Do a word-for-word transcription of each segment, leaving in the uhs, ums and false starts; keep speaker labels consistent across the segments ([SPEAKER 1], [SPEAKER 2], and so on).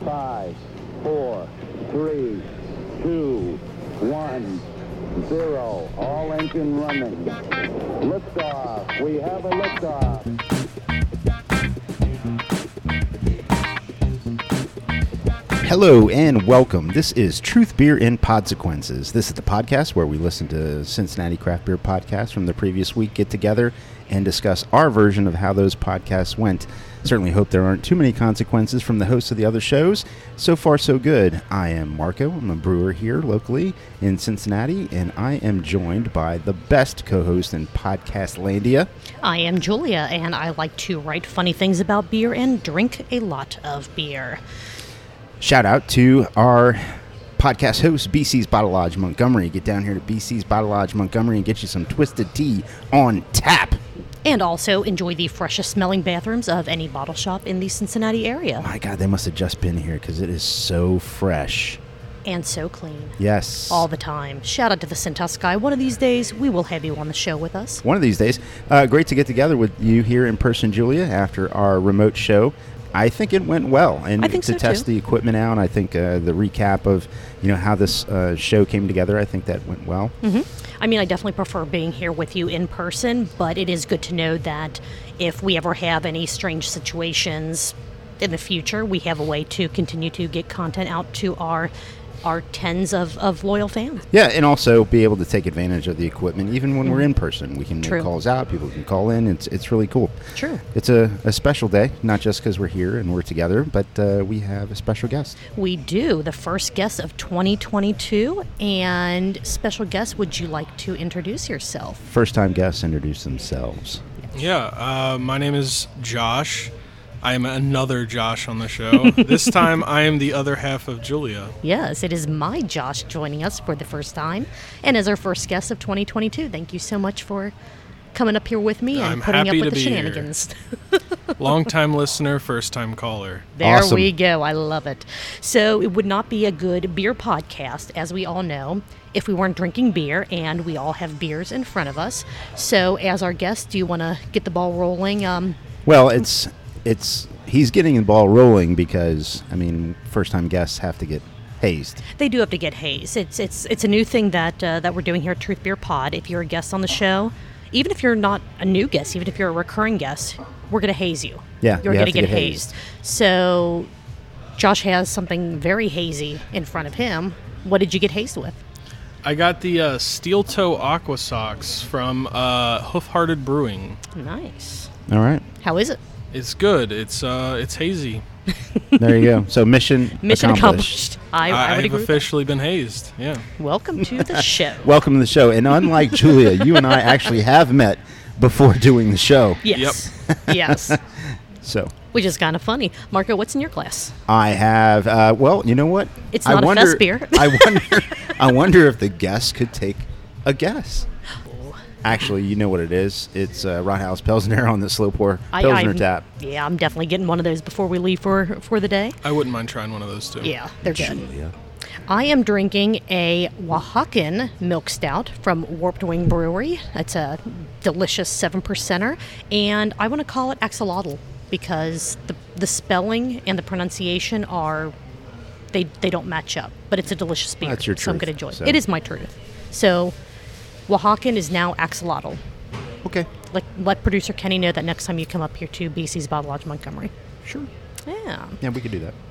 [SPEAKER 1] Five, four, three, two, one, zero. All engine running. Liftoff. We have a liftoff.
[SPEAKER 2] Hello and welcome. This is Truth Beer in Podsequences. This is the podcast where we listen to Cincinnati craft beer podcasts from the previous week, get together and discuss our version of how those podcasts went. Certainly hope there aren't too many consequences from the hosts of the other shows. So far, so good. I am Marco. I'm a brewer here locally in Cincinnati, and I am joined by the best co-host in Podcastlandia.
[SPEAKER 3] I am Julia, and I like to write funny things about beer and drink a lot of beer.
[SPEAKER 2] Shout out to our podcast host, B C's Bottle Lodge Montgomery. Get down here to B C's Bottle Lodge Montgomery and get you some Twisted Tea on tap.
[SPEAKER 3] And also enjoy the freshest smelling bathrooms of any bottle shop in the Cincinnati area.
[SPEAKER 2] My God, they must have just been here because it is so fresh.
[SPEAKER 3] And so clean.
[SPEAKER 2] Yes.
[SPEAKER 3] All the time. Shout out to the Cintas guy. One of these days, we will have you on the show with us.
[SPEAKER 2] One of these days. Uh, great to get together with you here in person, Julia, after our remote show. I think it went well, and
[SPEAKER 3] I think
[SPEAKER 2] to
[SPEAKER 3] so
[SPEAKER 2] test
[SPEAKER 3] too.
[SPEAKER 2] the equipment out, I think uh, the recap of you know how this uh, show came together, I think that went well.
[SPEAKER 3] Mm-hmm. I mean, I definitely prefer being here with you in person, but it is good to know that if we ever have any strange situations in the future, we have a way to continue to get content out to our our tens of, of loyal fans.
[SPEAKER 2] Yeah, and also be able to take advantage of the equipment even when mm. we're in person. We can
[SPEAKER 3] True.
[SPEAKER 2] make calls out, people can call in. It's it's really cool.
[SPEAKER 3] True.
[SPEAKER 2] It's a, a special day, not just because we're here and we're together, but uh, we have a special guest.
[SPEAKER 3] We do. The first guest of twenty twenty-two. And special guest, would you like to introduce yourself?
[SPEAKER 2] First time guests introduce themselves.
[SPEAKER 4] Yeah, uh, my name is Josh. I am another Josh on the show. This time, I am the other half of Julia.
[SPEAKER 3] Yes, it is my Josh joining us for the first time, and as our first guest of twenty twenty-two. Thank you so much for coming up here with me and
[SPEAKER 4] I'm
[SPEAKER 3] putting up
[SPEAKER 4] happy
[SPEAKER 3] with
[SPEAKER 4] to
[SPEAKER 3] the
[SPEAKER 4] be
[SPEAKER 3] shenanigans.
[SPEAKER 4] Long-time listener, first-time caller.
[SPEAKER 3] There
[SPEAKER 2] Awesome.
[SPEAKER 3] we go. I love it. So it would not be a good beer podcast, as we all know, if we weren't drinking beer, and we all have beers in front of us. So as our guest, do you want to get the ball rolling? Um,
[SPEAKER 2] Well, it's it's he's getting the ball rolling because, I mean, first-time guests have to get hazed.
[SPEAKER 3] They do have to get hazed. It's it's it's a new thing that uh, that we're doing here at Truth Beer Pod. If you're a guest on the show, even if you're not a new guest, even if you're a recurring guest, we're going to haze you.
[SPEAKER 2] Yeah,
[SPEAKER 3] you're
[SPEAKER 2] you
[SPEAKER 3] going
[SPEAKER 2] have
[SPEAKER 3] to
[SPEAKER 2] to
[SPEAKER 3] get
[SPEAKER 2] get
[SPEAKER 3] hazed. So Josh has something very hazy in front of him. What did you get hazed with?
[SPEAKER 4] I got the uh, Steel Toe Aqua Socks from uh, Hoof Hearted Brewing.
[SPEAKER 3] Nice.
[SPEAKER 2] All right.
[SPEAKER 3] How is it?
[SPEAKER 4] It's good. It's uh, it's hazy.
[SPEAKER 2] There you go. So mission
[SPEAKER 3] Mission
[SPEAKER 2] accomplished.
[SPEAKER 3] accomplished. I, I would
[SPEAKER 4] I've
[SPEAKER 3] agree with
[SPEAKER 4] officially been hazed. Yeah.
[SPEAKER 3] that. Welcome to the show.
[SPEAKER 2] Welcome to the show. And unlike Julia, you and I actually have met before doing the show.
[SPEAKER 3] Yes. Yes.
[SPEAKER 2] So
[SPEAKER 3] Which is kind of funny. Marco, what's in your glass?
[SPEAKER 2] I have. Uh, well, you know what?
[SPEAKER 3] It's
[SPEAKER 2] I
[SPEAKER 3] not a
[SPEAKER 2] wonder,
[SPEAKER 3] fest beer.
[SPEAKER 2] I wonder. I wonder if the guests could take a guess. Actually, you know what it is. It's uh, Rothaus Pilsner on the slow pour
[SPEAKER 3] I-
[SPEAKER 2] Pilsner
[SPEAKER 3] I'm-
[SPEAKER 2] tap.
[SPEAKER 3] Yeah, I'm definitely getting one of those before we leave for, for the day.
[SPEAKER 4] I wouldn't mind trying one of those, too.
[SPEAKER 3] Yeah, they're good.
[SPEAKER 2] Julia.
[SPEAKER 3] I am drinking a Oaxacan milk stout from Warped Wing Brewery. It's a delicious seven percenter, and I want to call it axolotl because the the spelling and the pronunciation are, they, they don't match up, but it's a delicious beer.
[SPEAKER 2] That's your
[SPEAKER 3] So I'm
[SPEAKER 2] truth,
[SPEAKER 3] going to enjoy
[SPEAKER 2] so.
[SPEAKER 3] it. It is my truth. So Oaxacan is now axolotl.
[SPEAKER 2] Okay.
[SPEAKER 3] Like, let producer Kenny know that next time you come up here to B C's Bottle Lodge Montgomery.
[SPEAKER 2] Sure.
[SPEAKER 3] Yeah.
[SPEAKER 2] Yeah, we could do that.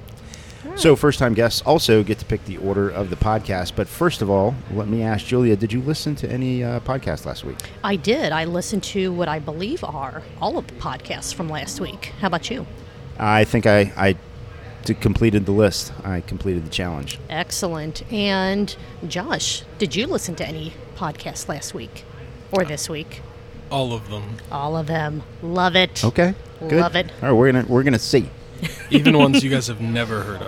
[SPEAKER 2] So first-time guests also get to pick the order of the podcast. But first of all, let me ask Julia, did you listen to any uh, podcasts last week?
[SPEAKER 3] I did. I listened to what I believe are all of the podcasts from last week. How about you?
[SPEAKER 2] I think I, I d- completed the list. I completed the challenge.
[SPEAKER 3] Excellent. And Josh, did you listen to any podcasts last week or this week?
[SPEAKER 4] All of them.
[SPEAKER 3] All of them. Love it.
[SPEAKER 2] Okay. Good.
[SPEAKER 3] Love it.
[SPEAKER 2] All right, we're gonna we're gonna see.
[SPEAKER 4] Even ones you guys have never heard of.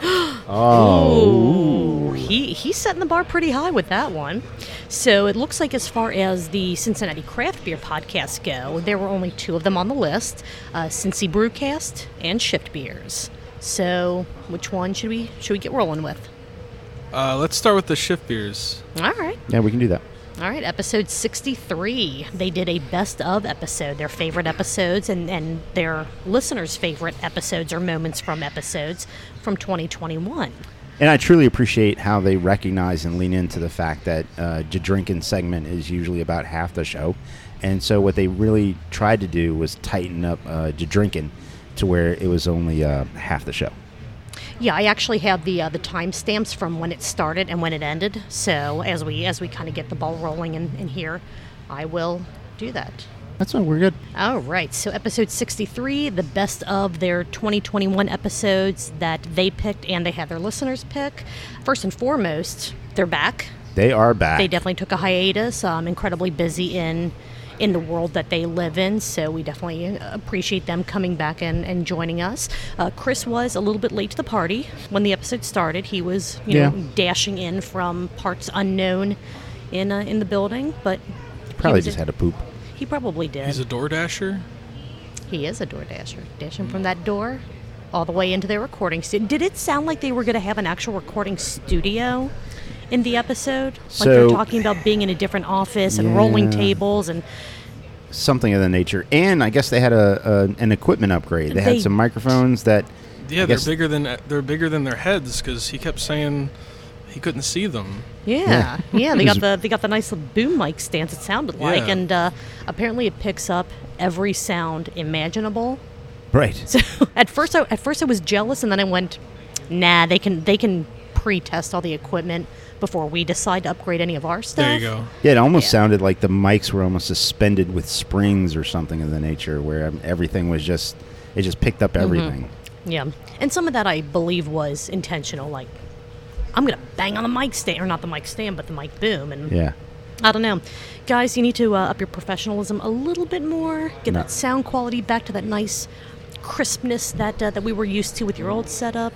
[SPEAKER 2] Oh.
[SPEAKER 3] Ooh, he he's setting the bar pretty high with that one. So it looks like as far as the Cincinnati craft beer podcasts go, there were only two of them on the list: uh, Cincy Brewcast and Shift Beers. So which one should we should we get rolling with?
[SPEAKER 4] Uh, let's start with the Shift Beers.
[SPEAKER 3] All right.
[SPEAKER 2] Yeah, we can do that.
[SPEAKER 3] All right, episode sixty-three. They did a best of episode, their favorite episodes and, and their listeners' favorite episodes or moments from episodes from twenty twenty-one.
[SPEAKER 2] And I truly appreciate how they recognize and lean into the fact that uh, the drinking segment is usually about half the show. And so what they really tried to do was tighten up uh, the drinking to where it was only uh, half the show.
[SPEAKER 3] Yeah, I actually have the uh, the timestamps from when it started and when it ended. So as we as we kind of get the ball rolling in, in here, I will do that.
[SPEAKER 2] That's all. We're good.
[SPEAKER 3] All right. So episode sixty-three, the best of their twenty twenty-one episodes that they picked and they had their listeners pick. First and foremost, they're back.
[SPEAKER 2] They are back.
[SPEAKER 3] They definitely took a hiatus. Um, incredibly busy in in the world that they live in, so we definitely appreciate them coming back and, and joining us. Uh, Chris was a little bit late to the party when the episode started. He was, you
[SPEAKER 2] Yeah.
[SPEAKER 3] know, dashing in from parts unknown in uh, in the building, but
[SPEAKER 2] Probably
[SPEAKER 3] was
[SPEAKER 2] just
[SPEAKER 3] in-
[SPEAKER 2] had a poop.
[SPEAKER 3] he probably did.
[SPEAKER 4] He's a Door Dasher.
[SPEAKER 3] He is a door dasher, dashing from that door all the way into their recording studio. Did it sound like they were going to have an actual recording studio in the episode? Like they're
[SPEAKER 2] So-
[SPEAKER 3] talking about being in a different office and rolling
[SPEAKER 2] Yeah.
[SPEAKER 3] tables and
[SPEAKER 2] Something of that nature. And I guess they had a, a an equipment upgrade. They,
[SPEAKER 3] They-
[SPEAKER 2] had some microphones that...
[SPEAKER 4] Yeah,
[SPEAKER 2] I
[SPEAKER 4] they're
[SPEAKER 2] guess-
[SPEAKER 4] bigger than they're bigger than their heads because he kept saying he couldn't see them.
[SPEAKER 3] yeah, yeah. They
[SPEAKER 2] It
[SPEAKER 3] got
[SPEAKER 2] was-
[SPEAKER 3] the they got the nice little boom mic stance. It sounded like,
[SPEAKER 4] Yeah.
[SPEAKER 3] and uh, apparently it picks up every sound imaginable.
[SPEAKER 2] Right.
[SPEAKER 3] So at first, I, at first I was jealous, and then I went, nah. They can they can pre-test all the equipment before we decide to upgrade any of our stuff.
[SPEAKER 4] There you go.
[SPEAKER 2] Yeah, it almost
[SPEAKER 3] Yeah.
[SPEAKER 2] sounded like the mics were almost suspended with springs or something of the nature where um, everything was just... It just picked up everything.
[SPEAKER 3] Yeah, and some of that I believe was intentional. Like, I'm gonna bang on the mic stand, or not the mic stand, but the mic boom, and
[SPEAKER 2] Yeah.
[SPEAKER 3] I don't know, guys. You need to uh, up your professionalism a little bit more. Get
[SPEAKER 2] No.
[SPEAKER 3] that sound quality back to that nice crispness that uh, that we were used to with your old setup.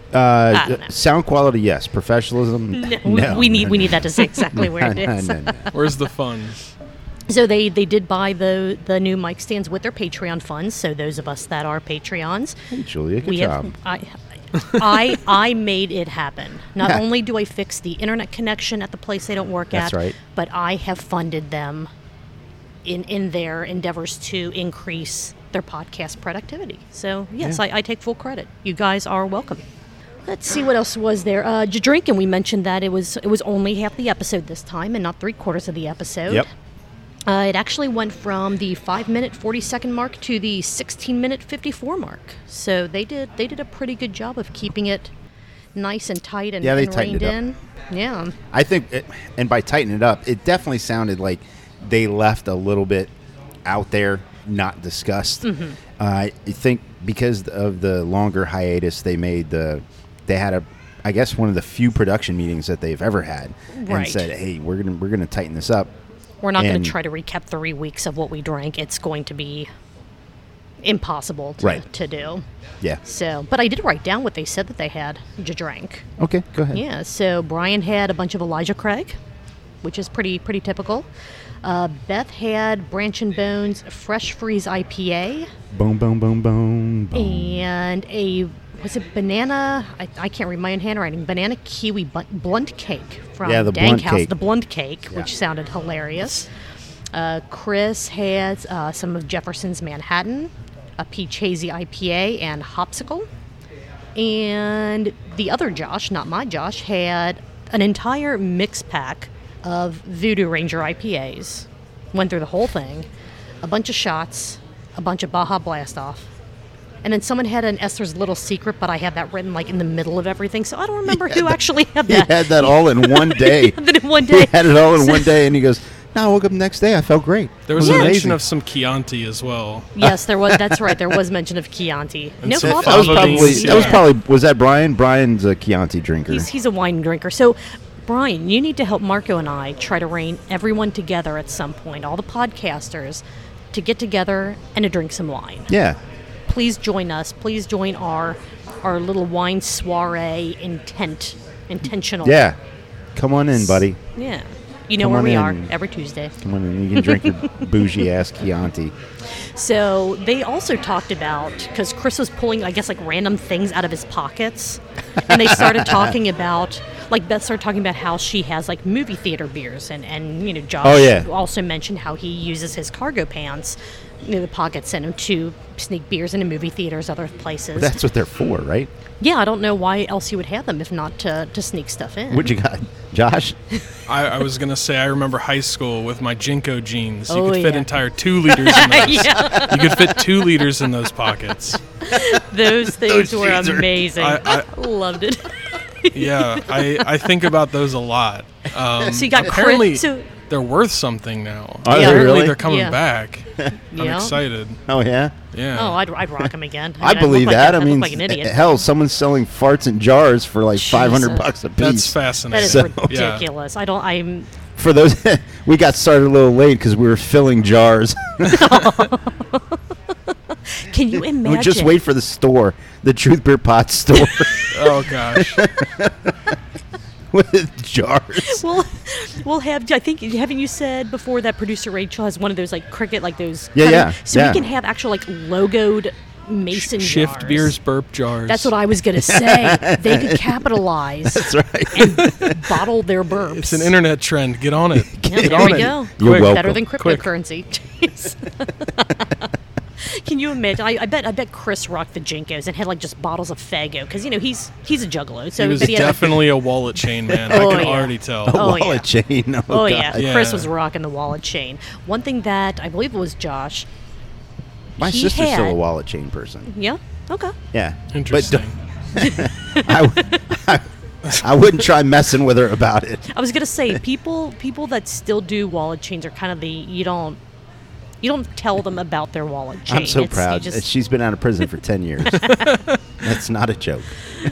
[SPEAKER 2] Uh,
[SPEAKER 3] don't know.
[SPEAKER 2] sound quality, yes. Professionalism,
[SPEAKER 3] No,
[SPEAKER 2] no.
[SPEAKER 3] we, we need
[SPEAKER 2] no,
[SPEAKER 3] we
[SPEAKER 2] no.
[SPEAKER 3] need that to say exactly where it
[SPEAKER 2] No,
[SPEAKER 3] is.
[SPEAKER 2] no, no.
[SPEAKER 4] Where's the fun?
[SPEAKER 3] So they, they did buy the the new mic stands with their Patreon funds. So those of us that are Patreons,
[SPEAKER 2] Hey, Julia, good
[SPEAKER 3] we
[SPEAKER 2] job.
[SPEAKER 3] have I, I I made it happen. Not
[SPEAKER 2] Yeah.
[SPEAKER 3] only do I fix the internet connection at the place they don't work
[SPEAKER 2] That's
[SPEAKER 3] at,
[SPEAKER 2] right.
[SPEAKER 3] but I have funded them in in their endeavors to increase their podcast productivity. So yes,
[SPEAKER 2] Yeah.
[SPEAKER 3] I, I take full credit. You guys are welcome. Let's see what else was there. Uh, J- drinking. We mentioned that it was it was only half the episode this time, and not three quarters of the episode.
[SPEAKER 2] Yep.
[SPEAKER 3] Uh, it actually went from the five minute forty second mark to the sixteen minute fifty-four mark. So they did they did a pretty good job of keeping it nice and tight and,
[SPEAKER 2] Yeah, they
[SPEAKER 3] and
[SPEAKER 2] tightened
[SPEAKER 3] reined
[SPEAKER 2] it up.
[SPEAKER 3] in. Yeah.
[SPEAKER 2] I think, it, and by tightening it up, it definitely sounded like they left a little bit out there, not discussed.
[SPEAKER 3] Mm-hmm.
[SPEAKER 2] Uh, I think because of the longer hiatus they made, the they had a, I guess one of the few production meetings that they've ever had, and
[SPEAKER 3] Right.
[SPEAKER 2] said, "Hey, we're gonna we're gonna tighten this up."
[SPEAKER 3] We're not going
[SPEAKER 2] And-
[SPEAKER 3] to try to recap three weeks of what we drank. It's going to be impossible to,
[SPEAKER 2] Right.
[SPEAKER 3] to do.
[SPEAKER 2] Yeah.
[SPEAKER 3] So, but I did write down what they said that they had j- drank.
[SPEAKER 2] Okay. Go ahead.
[SPEAKER 3] Yeah. So Brian had a bunch of Elijah Craig, which is pretty pretty typical. Uh, Beth had Branch and Bones Fresh Freeze I P A
[SPEAKER 2] Boom, boom, boom, boom, boom.
[SPEAKER 3] and a was it banana? I, I can't read my own handwriting. Banana kiwi bu- blunt cake from
[SPEAKER 2] Yeah, the
[SPEAKER 3] Dank
[SPEAKER 2] blunt
[SPEAKER 3] House.
[SPEAKER 2] cake.
[SPEAKER 3] The blunt cake,
[SPEAKER 2] Yeah.
[SPEAKER 3] which sounded hilarious. Uh, Chris had uh, some of Jefferson's Manhattan, a peach hazy I P A, and Hopsicle. And the other Josh, not my Josh, had an entire mix pack of Voodoo Ranger I P As. Went through the whole thing, a bunch of shots, a bunch of Baja Blast Off. And then someone had an Esther's Little Secret, but I had that written like in the middle of everything, so I don't remember who actually had
[SPEAKER 2] He
[SPEAKER 3] that.
[SPEAKER 2] had that all in one day.
[SPEAKER 3] Had it in one
[SPEAKER 2] He
[SPEAKER 3] day.
[SPEAKER 2] had it all in one day, and he goes, "No, I woke up the next day. I felt great."
[SPEAKER 4] There was
[SPEAKER 2] It
[SPEAKER 4] a mention
[SPEAKER 2] amazing.
[SPEAKER 4] of some Chianti as well.
[SPEAKER 3] Yes, there was. That's right. There was mention of Chianti.
[SPEAKER 4] And
[SPEAKER 3] No
[SPEAKER 4] some
[SPEAKER 3] coffee.
[SPEAKER 2] That was
[SPEAKER 4] Fava
[SPEAKER 2] probably
[SPEAKER 4] beans,
[SPEAKER 2] that was
[SPEAKER 4] yeah.
[SPEAKER 2] probably was that Brian? Brian's a Chianti drinker.
[SPEAKER 3] He's, he's a wine drinker. So, Brian, you need to help Marco and I try to rein everyone together at some point, all the podcasters, to get together and to drink some wine.
[SPEAKER 2] yeah.
[SPEAKER 3] Please join us. Please join our our little wine soiree intent, intentional.
[SPEAKER 2] Yeah. Come on in, buddy.
[SPEAKER 3] Yeah. You know
[SPEAKER 2] Come
[SPEAKER 3] where
[SPEAKER 2] on
[SPEAKER 3] we
[SPEAKER 2] in.
[SPEAKER 3] are every Tuesday.
[SPEAKER 2] Come on in. You can drink your bougie ass Chianti.
[SPEAKER 3] So they also talked about, because Chris was pulling, I guess, like random things out of his pockets. And they started talking about, like Beth started talking about how she has like movie theater beers. And, and you know, Josh
[SPEAKER 2] Oh, yeah.
[SPEAKER 3] also mentioned how he uses his cargo pants, you know, the pockets in him to sneak beers into movie theaters, other places.
[SPEAKER 2] That's what they're for, right?
[SPEAKER 3] Yeah, I don't know why else you would have them if not to, to sneak stuff in.
[SPEAKER 2] What you got, Josh?
[SPEAKER 4] I, I was gonna say I remember high school with my Jinko jeans. You
[SPEAKER 3] Oh,
[SPEAKER 4] could fit
[SPEAKER 3] yeah.
[SPEAKER 4] entire two liters in those.
[SPEAKER 3] Yeah.
[SPEAKER 4] You could fit two liters in those pockets.
[SPEAKER 3] Those things
[SPEAKER 2] Those
[SPEAKER 3] were
[SPEAKER 2] jeans are-
[SPEAKER 3] amazing.
[SPEAKER 4] I- I-
[SPEAKER 3] Loved it.
[SPEAKER 4] Yeah, I, I think about those a lot. Um,
[SPEAKER 3] So you got
[SPEAKER 4] apparently
[SPEAKER 3] Chris- so-
[SPEAKER 4] they're worth something now.
[SPEAKER 2] Are
[SPEAKER 3] they
[SPEAKER 4] apparently
[SPEAKER 2] really?
[SPEAKER 4] they're coming
[SPEAKER 3] Yeah.
[SPEAKER 4] back. I'm
[SPEAKER 3] Yeah.
[SPEAKER 4] excited.
[SPEAKER 2] Oh, yeah?
[SPEAKER 4] Yeah.
[SPEAKER 3] Oh, I'd, I'd rock them again.
[SPEAKER 2] I
[SPEAKER 3] mean, I'd
[SPEAKER 2] believe
[SPEAKER 3] look
[SPEAKER 2] that.
[SPEAKER 3] Like,
[SPEAKER 2] I mean,
[SPEAKER 3] look like an idiot.
[SPEAKER 2] hell, someone's selling farts in jars for like five hundred
[SPEAKER 3] Jesus.
[SPEAKER 2] bucks a piece.
[SPEAKER 4] That's
[SPEAKER 3] That
[SPEAKER 4] fascinating.
[SPEAKER 3] is
[SPEAKER 2] So-
[SPEAKER 3] ridiculous. I don't. I'm.
[SPEAKER 2] For those, we got started a little late because we were filling jars.
[SPEAKER 3] Can you imagine?
[SPEAKER 2] we just wait for the store, the Truth Beer Pot store,
[SPEAKER 4] Oh gosh.
[SPEAKER 2] with jars.
[SPEAKER 3] We'll, we'll have. I think haven't you said before that producer Rachel has one of those like cricket, like those.
[SPEAKER 2] Yeah,
[SPEAKER 3] kind
[SPEAKER 2] yeah,
[SPEAKER 3] of- so
[SPEAKER 2] yeah.
[SPEAKER 3] we can have actual like logoed mason
[SPEAKER 4] Shift
[SPEAKER 3] jars.
[SPEAKER 4] beers, burp jars.
[SPEAKER 3] That's what I was gonna say. They could capitalize
[SPEAKER 2] That's right.
[SPEAKER 3] and bottle their burps.
[SPEAKER 4] It's an internet trend. Get on it.
[SPEAKER 3] Yeah,
[SPEAKER 4] Get
[SPEAKER 3] there
[SPEAKER 4] on
[SPEAKER 3] we
[SPEAKER 4] it.
[SPEAKER 3] go.
[SPEAKER 2] You're
[SPEAKER 4] Quick.
[SPEAKER 2] welcome.
[SPEAKER 3] Better than
[SPEAKER 4] Quick.
[SPEAKER 3] cryptocurrency. Jeez. Can you imagine? I, I bet. I bet Chris rocked the Jinkos and had like just bottles of Faygo because you know he's he's a juggalo. So
[SPEAKER 4] He was
[SPEAKER 3] but he had, like,
[SPEAKER 4] definitely a wallet chain man.
[SPEAKER 3] Oh,
[SPEAKER 4] I can
[SPEAKER 3] yeah.
[SPEAKER 4] already tell.
[SPEAKER 2] A
[SPEAKER 3] Oh,
[SPEAKER 2] wallet
[SPEAKER 3] yeah.
[SPEAKER 2] chain. Oh,
[SPEAKER 3] Oh
[SPEAKER 2] God.
[SPEAKER 3] yeah.
[SPEAKER 4] Yeah.
[SPEAKER 3] Chris was rocking the wallet chain. One thing that I believe it was Josh.
[SPEAKER 2] My
[SPEAKER 3] he
[SPEAKER 2] sister's still a
[SPEAKER 3] had-
[SPEAKER 2] wallet chain person.
[SPEAKER 3] Yeah. Okay.
[SPEAKER 2] Yeah.
[SPEAKER 4] Interesting.
[SPEAKER 2] But don't- I, w- I, I wouldn't try messing with her about it.
[SPEAKER 3] I was gonna say people people that still do wallet chains are kind of the you don't you don't tell them about their wallet chain.
[SPEAKER 2] I'm so
[SPEAKER 3] It's- you
[SPEAKER 2] proud.
[SPEAKER 3] just-
[SPEAKER 2] She's been out of prison for ten years. That's not a joke.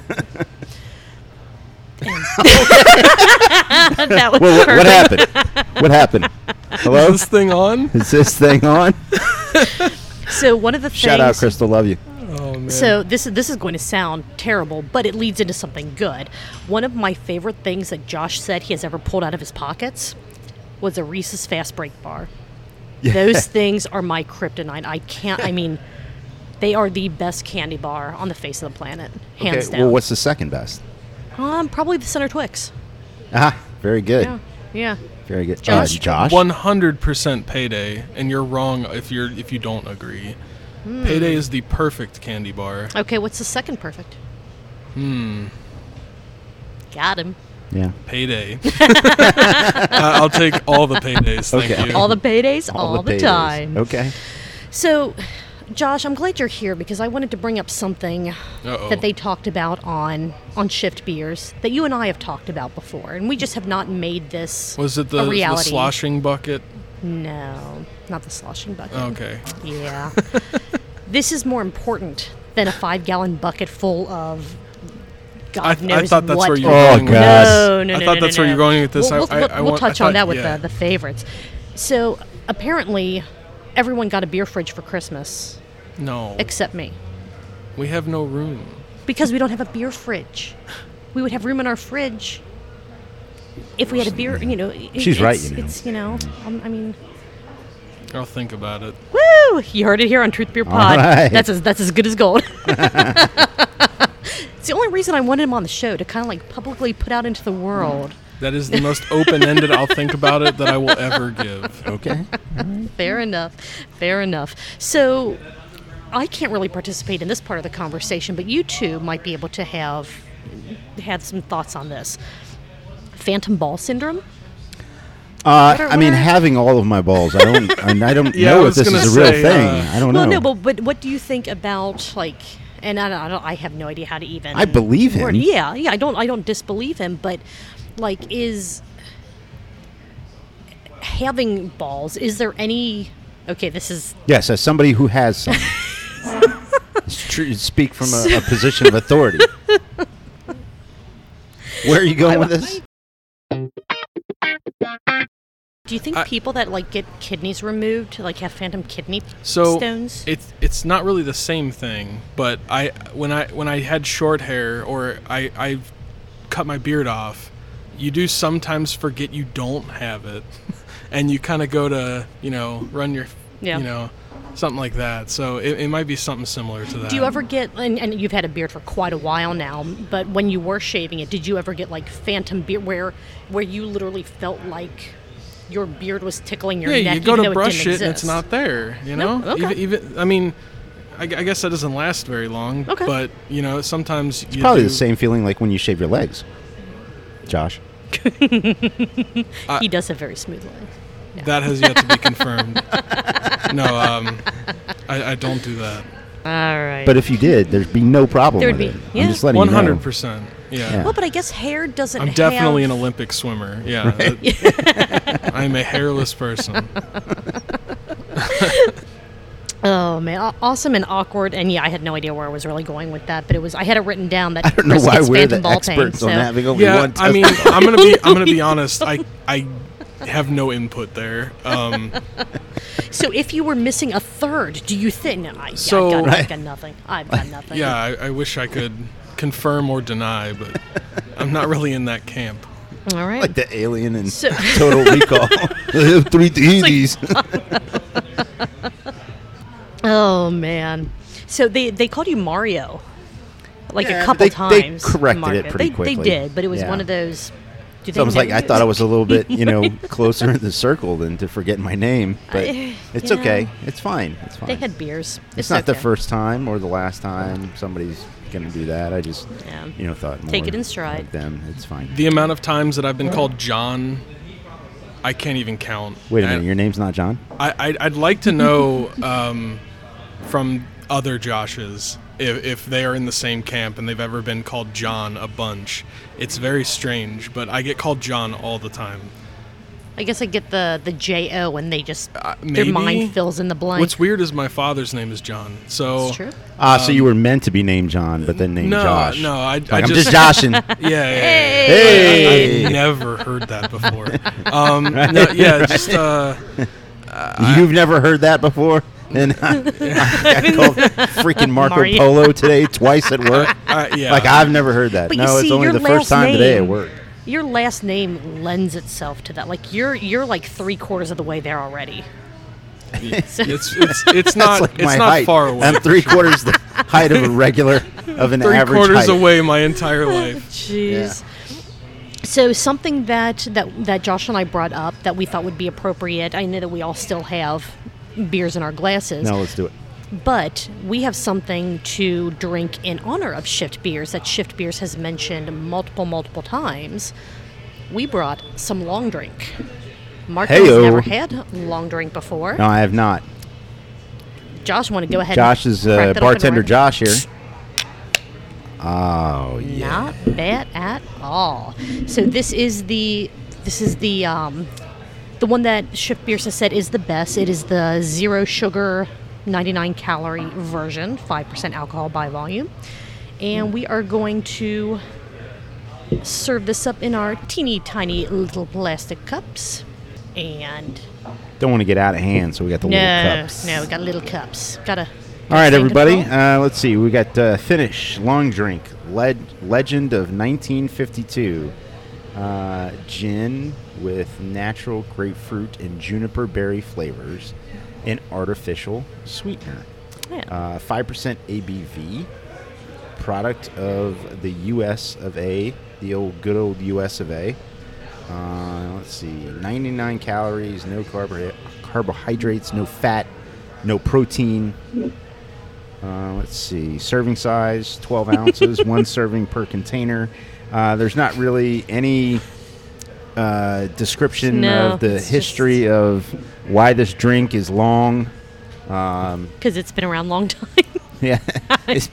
[SPEAKER 3] that was
[SPEAKER 2] Well, what, what
[SPEAKER 3] perfect.
[SPEAKER 2] happened? What happened? Hello?
[SPEAKER 4] Is this thing on?
[SPEAKER 2] Is this thing on?
[SPEAKER 3] So one of the things.
[SPEAKER 2] Shout out, Crystal. Love you.
[SPEAKER 4] Oh man.
[SPEAKER 3] So this is this is going to sound terrible, but it leads into something good. One of my favorite things that Josh said he has ever pulled out of his pockets was a Reese's Fast Break bar. Those things are my kryptonite. I can't. I mean, they are the best candy bar on the face of the planet, hands
[SPEAKER 2] Okay,
[SPEAKER 3] down.
[SPEAKER 2] well, what's the second best?
[SPEAKER 3] um, probably the Center Twix.
[SPEAKER 2] Ah, very good.
[SPEAKER 3] Yeah, yeah.
[SPEAKER 2] Very good.
[SPEAKER 3] Josh?
[SPEAKER 2] Uh, Josh?
[SPEAKER 4] One hundred percent payday, and you're wrong if you're if you don't agree.
[SPEAKER 3] Hmm.
[SPEAKER 4] Payday is the perfect candy bar.
[SPEAKER 3] Okay, what's the second perfect?
[SPEAKER 4] Hmm.
[SPEAKER 3] Got him.
[SPEAKER 2] Yeah.
[SPEAKER 4] Payday. uh, I'll take all the paydays. Thank
[SPEAKER 2] Okay.
[SPEAKER 4] you.
[SPEAKER 3] All the paydays, all, the,
[SPEAKER 2] paydays.
[SPEAKER 3] time.
[SPEAKER 2] Okay.
[SPEAKER 3] So, Josh, I'm glad you're here because I wanted to bring up something
[SPEAKER 4] Uh-oh.
[SPEAKER 3] that they talked about on on Shift Beers that you and I have talked about before, and we just have not made this
[SPEAKER 4] Was it
[SPEAKER 3] a
[SPEAKER 4] the, the
[SPEAKER 3] reality.
[SPEAKER 4] sloshing bucket?
[SPEAKER 3] No, not the sloshing bucket.
[SPEAKER 4] Okay.
[SPEAKER 3] Yeah. This is more important than a five-gallon bucket full of God
[SPEAKER 4] I, th-
[SPEAKER 3] knows
[SPEAKER 4] I thought that's
[SPEAKER 3] what.
[SPEAKER 4] where you were
[SPEAKER 2] Oh,
[SPEAKER 4] going with
[SPEAKER 2] God.
[SPEAKER 4] this.
[SPEAKER 3] No, no,
[SPEAKER 4] I
[SPEAKER 3] no,
[SPEAKER 4] thought
[SPEAKER 3] no,
[SPEAKER 4] that's
[SPEAKER 3] no,
[SPEAKER 4] where
[SPEAKER 3] no.
[SPEAKER 4] you're going with this.
[SPEAKER 3] We'll, we'll,
[SPEAKER 4] I, I,
[SPEAKER 3] we'll,
[SPEAKER 4] I
[SPEAKER 3] we'll
[SPEAKER 4] want, I
[SPEAKER 3] touch on
[SPEAKER 4] thought-
[SPEAKER 3] that with
[SPEAKER 4] yeah.
[SPEAKER 3] the, the favorites. So apparently, everyone got a beer fridge for Christmas
[SPEAKER 4] No.
[SPEAKER 3] except me
[SPEAKER 4] We have no room.
[SPEAKER 3] because we don't have a beer fridge. We would have room in our fridge if we had a beer. You know, it-
[SPEAKER 2] She's right,
[SPEAKER 3] it's-
[SPEAKER 2] you know.
[SPEAKER 3] It's you know, um, I mean.
[SPEAKER 4] I'll think about it.
[SPEAKER 3] Woo! You heard it here on Truth Beer Pod.
[SPEAKER 2] right.
[SPEAKER 3] That's as that's as good as gold. It's the only reason I wanted him on the show to kind of like publicly put out into the world.
[SPEAKER 4] That is the most open-ended I'll think about it that I will ever give.
[SPEAKER 2] Okay.
[SPEAKER 3] Fair enough. Fair enough. So I can't really participate in this part of the conversation, but you two might be able to have have some thoughts on this. Phantom ball syndrome?
[SPEAKER 2] Uh,
[SPEAKER 3] What are-
[SPEAKER 2] I mean,
[SPEAKER 3] what are-
[SPEAKER 2] having all of my balls, I don't, I, mean, I don't
[SPEAKER 4] Yeah, I
[SPEAKER 2] know if
[SPEAKER 4] was
[SPEAKER 2] this
[SPEAKER 4] gonna
[SPEAKER 2] is a real
[SPEAKER 4] say,
[SPEAKER 2] thing.
[SPEAKER 4] uh,
[SPEAKER 2] I don't
[SPEAKER 3] well,
[SPEAKER 2] know.
[SPEAKER 3] no, but, but what do you think about like? And I don't, I don't. I have no idea how to even.
[SPEAKER 2] I believe him.
[SPEAKER 3] word- Yeah, yeah. I don't. I don't disbelieve him, but like, is having balls? Is there any? Okay, this is.
[SPEAKER 2] Yes, as somebody who has some. It's true, speak from a, a position of authority. Where are you going with this?
[SPEAKER 3] Do you think
[SPEAKER 4] I-
[SPEAKER 3] people that like get kidneys removed, like have phantom kidney
[SPEAKER 4] So
[SPEAKER 3] stones?
[SPEAKER 4] it's it's not really the same thing. But I when I when I had short hair or I I cut my beard off, you do sometimes forget you don't have it, and you kind of go to, you know, run your,
[SPEAKER 3] Yeah.
[SPEAKER 4] you know, something like that. So it, it might be something similar to that.
[SPEAKER 3] Do you ever get, and, and you've had a beard for quite a while now, but when you were shaving it, did you ever get like phantom beard where where you literally felt like your beard was tickling your
[SPEAKER 4] yeah,
[SPEAKER 3] neck
[SPEAKER 4] you go
[SPEAKER 3] even
[SPEAKER 4] to
[SPEAKER 3] though
[SPEAKER 4] brush
[SPEAKER 3] it
[SPEAKER 4] it
[SPEAKER 3] didn't
[SPEAKER 4] and it's
[SPEAKER 3] exist?
[SPEAKER 4] not there, you know?
[SPEAKER 3] Nope, okay.
[SPEAKER 4] Even, even I mean, I, I guess that doesn't last very long.
[SPEAKER 3] Okay.
[SPEAKER 4] But, you know, sometimes
[SPEAKER 2] It's
[SPEAKER 4] you
[SPEAKER 2] probably
[SPEAKER 4] do,
[SPEAKER 2] the same feeling like when you shave your legs, Josh.
[SPEAKER 3] He does have very smooth legs. Yeah.
[SPEAKER 4] That has yet to be confirmed. No, um, I, I don't do that.
[SPEAKER 3] All right.
[SPEAKER 2] But if you did, there'd be no problem
[SPEAKER 3] There'd
[SPEAKER 2] with
[SPEAKER 3] be-
[SPEAKER 2] it.
[SPEAKER 3] yeah.
[SPEAKER 2] I'm just letting
[SPEAKER 4] One
[SPEAKER 2] you
[SPEAKER 4] hundred
[SPEAKER 2] know.
[SPEAKER 4] percent. Yeah.
[SPEAKER 2] Yeah.
[SPEAKER 3] well, but I guess hair doesn't
[SPEAKER 4] I'm
[SPEAKER 3] have...
[SPEAKER 4] definitely an Olympic swimmer. Yeah. that- I'm a hairless person.
[SPEAKER 3] Oh, man. Aw- Awesome and awkward. And, yeah, I had no idea where I was really going with that, but it was. I had it written down that
[SPEAKER 2] I don't know
[SPEAKER 3] Chris
[SPEAKER 2] why
[SPEAKER 3] gets
[SPEAKER 2] we're
[SPEAKER 3] phantom
[SPEAKER 2] the
[SPEAKER 3] ball
[SPEAKER 2] experts
[SPEAKER 3] pain,
[SPEAKER 2] on
[SPEAKER 3] so-
[SPEAKER 2] that. We only
[SPEAKER 4] Yeah,
[SPEAKER 2] one
[SPEAKER 4] I mean, I'm gonna be I'm gonna be honest. I I have no input there. Um,
[SPEAKER 3] So if you were missing a third, do you think... No, I,
[SPEAKER 4] So-
[SPEAKER 3] I've, got, I've
[SPEAKER 2] Right.
[SPEAKER 3] got nothing. I've got nothing.
[SPEAKER 4] yeah, I, I wish I could confirm or deny, but I'm not really in that camp.
[SPEAKER 3] All right.
[SPEAKER 2] Like the alien and
[SPEAKER 3] So-
[SPEAKER 2] Total Recall. They have three T Vs.
[SPEAKER 3] Oh man! So they they called you Mario, like
[SPEAKER 2] Yeah,
[SPEAKER 3] a couple
[SPEAKER 2] they- they
[SPEAKER 3] times.
[SPEAKER 2] corrected
[SPEAKER 3] Mario.
[SPEAKER 2] it pretty
[SPEAKER 3] they,
[SPEAKER 2] quickly.
[SPEAKER 3] They did, but it was
[SPEAKER 2] Yeah.
[SPEAKER 3] one of those. Do
[SPEAKER 2] So I was
[SPEAKER 3] know
[SPEAKER 2] like, I
[SPEAKER 3] you?
[SPEAKER 2] thought I was a little bit, you know, closer in the circle than to forget my name. But
[SPEAKER 3] I-
[SPEAKER 2] it's
[SPEAKER 3] yeah.
[SPEAKER 2] okay. It's fine. It's fine.
[SPEAKER 3] They had beers.
[SPEAKER 2] it's not the
[SPEAKER 3] okay.
[SPEAKER 2] first time or the last time somebody's going to do that. I just,
[SPEAKER 3] Yeah.
[SPEAKER 2] you know, thought more
[SPEAKER 3] Take it in stride.
[SPEAKER 2] of them. It's fine.
[SPEAKER 4] The amount of times that I've been called John, I can't even count.
[SPEAKER 2] Wait a minute.
[SPEAKER 4] And
[SPEAKER 2] Your name's not John?
[SPEAKER 4] I, I'd, I'd like to know um, from other Joshes if, if they are in the same camp and they've ever been called John a bunch. It's very strange, but I get called John all the time.
[SPEAKER 3] I guess I get the the J O, and they just
[SPEAKER 4] Uh,
[SPEAKER 3] their
[SPEAKER 4] maybe.
[SPEAKER 3] mind fills in the blank.
[SPEAKER 4] What's weird is my father's name is John. So
[SPEAKER 3] It's true.
[SPEAKER 2] Ah, so you were meant to be named John, but then named
[SPEAKER 4] No,
[SPEAKER 2] Josh.
[SPEAKER 4] no, I,
[SPEAKER 2] Like,
[SPEAKER 4] I
[SPEAKER 2] I'm
[SPEAKER 4] just,
[SPEAKER 2] just joshing.
[SPEAKER 4] Yeah, yeah, yeah.
[SPEAKER 2] Hey!
[SPEAKER 4] I, I've never heard that before. Um, no, yeah, just uh,
[SPEAKER 2] You've never heard that before? And I, I got called freaking Marco
[SPEAKER 3] Mario.
[SPEAKER 2] Polo today twice at work.
[SPEAKER 4] uh, yeah.
[SPEAKER 2] Like, I've never heard that.
[SPEAKER 3] But you
[SPEAKER 2] no, it's
[SPEAKER 3] see,
[SPEAKER 2] only
[SPEAKER 3] your
[SPEAKER 2] the first
[SPEAKER 3] last
[SPEAKER 2] time today at
[SPEAKER 3] name-
[SPEAKER 2] work.
[SPEAKER 3] Your last name lends itself to that. Like you're you're like three quarters of the way there already.
[SPEAKER 4] it's it's it's not
[SPEAKER 2] That's like
[SPEAKER 4] it's
[SPEAKER 2] my
[SPEAKER 4] not
[SPEAKER 2] height.
[SPEAKER 4] far away.
[SPEAKER 2] I'm three quarters the height of a regular, of an
[SPEAKER 4] Three
[SPEAKER 2] average
[SPEAKER 4] quarters
[SPEAKER 2] height.
[SPEAKER 4] away my entire life.
[SPEAKER 3] Jeez. So something that, that that Josh and I brought up that we thought would be appropriate. I know that we all still have beers in our glasses,
[SPEAKER 2] No, let's do it.
[SPEAKER 3] but we have something to drink in honor of Shift Beers that Shift Beers has mentioned multiple, multiple times. We brought some long drink. Mark has
[SPEAKER 2] Heyo.
[SPEAKER 3] never had long drink before.
[SPEAKER 2] No, I have not.
[SPEAKER 3] Josh, want to go ahead?
[SPEAKER 2] Josh
[SPEAKER 3] and
[SPEAKER 2] is
[SPEAKER 3] crack
[SPEAKER 2] uh,
[SPEAKER 3] that open
[SPEAKER 2] bartender
[SPEAKER 3] right-
[SPEAKER 2] Josh here. Oh, yeah.
[SPEAKER 3] Not bad at all. So this is the this is the um, the one that Shift Beers has said is the best. It is the zero sugar, ninety-nine calorie version, five percent alcohol by volume, and we are going to serve this up in our teeny tiny little plastic cups. And
[SPEAKER 2] Don't want to get out of hand, so we got the
[SPEAKER 3] no,
[SPEAKER 2] little cups.
[SPEAKER 3] no, we got little cups. Gotta.
[SPEAKER 2] All right,
[SPEAKER 3] stay in
[SPEAKER 2] everybody.
[SPEAKER 3] control.
[SPEAKER 2] Uh, let's see. We got uh, Finish Long Drink, Led, Legend of nineteen fifty-two. Uh, gin with natural grapefruit and juniper berry flavors and artificial sweetener.
[SPEAKER 3] Yeah.
[SPEAKER 2] Uh, five percent A B V. Product of the U S of A, the old good old U S of A. Uh, let's see. ninety-nine calories, no carbo- carbohydrates, no fat, no protein. Uh, let's see. Serving size, twelve ounces, one serving per container. Uh, there's not really any uh, description
[SPEAKER 3] No,
[SPEAKER 2] of the
[SPEAKER 3] it's
[SPEAKER 2] history of why this drink is long. Um,
[SPEAKER 3] Because it's been around a long time.
[SPEAKER 2] yeah, it's,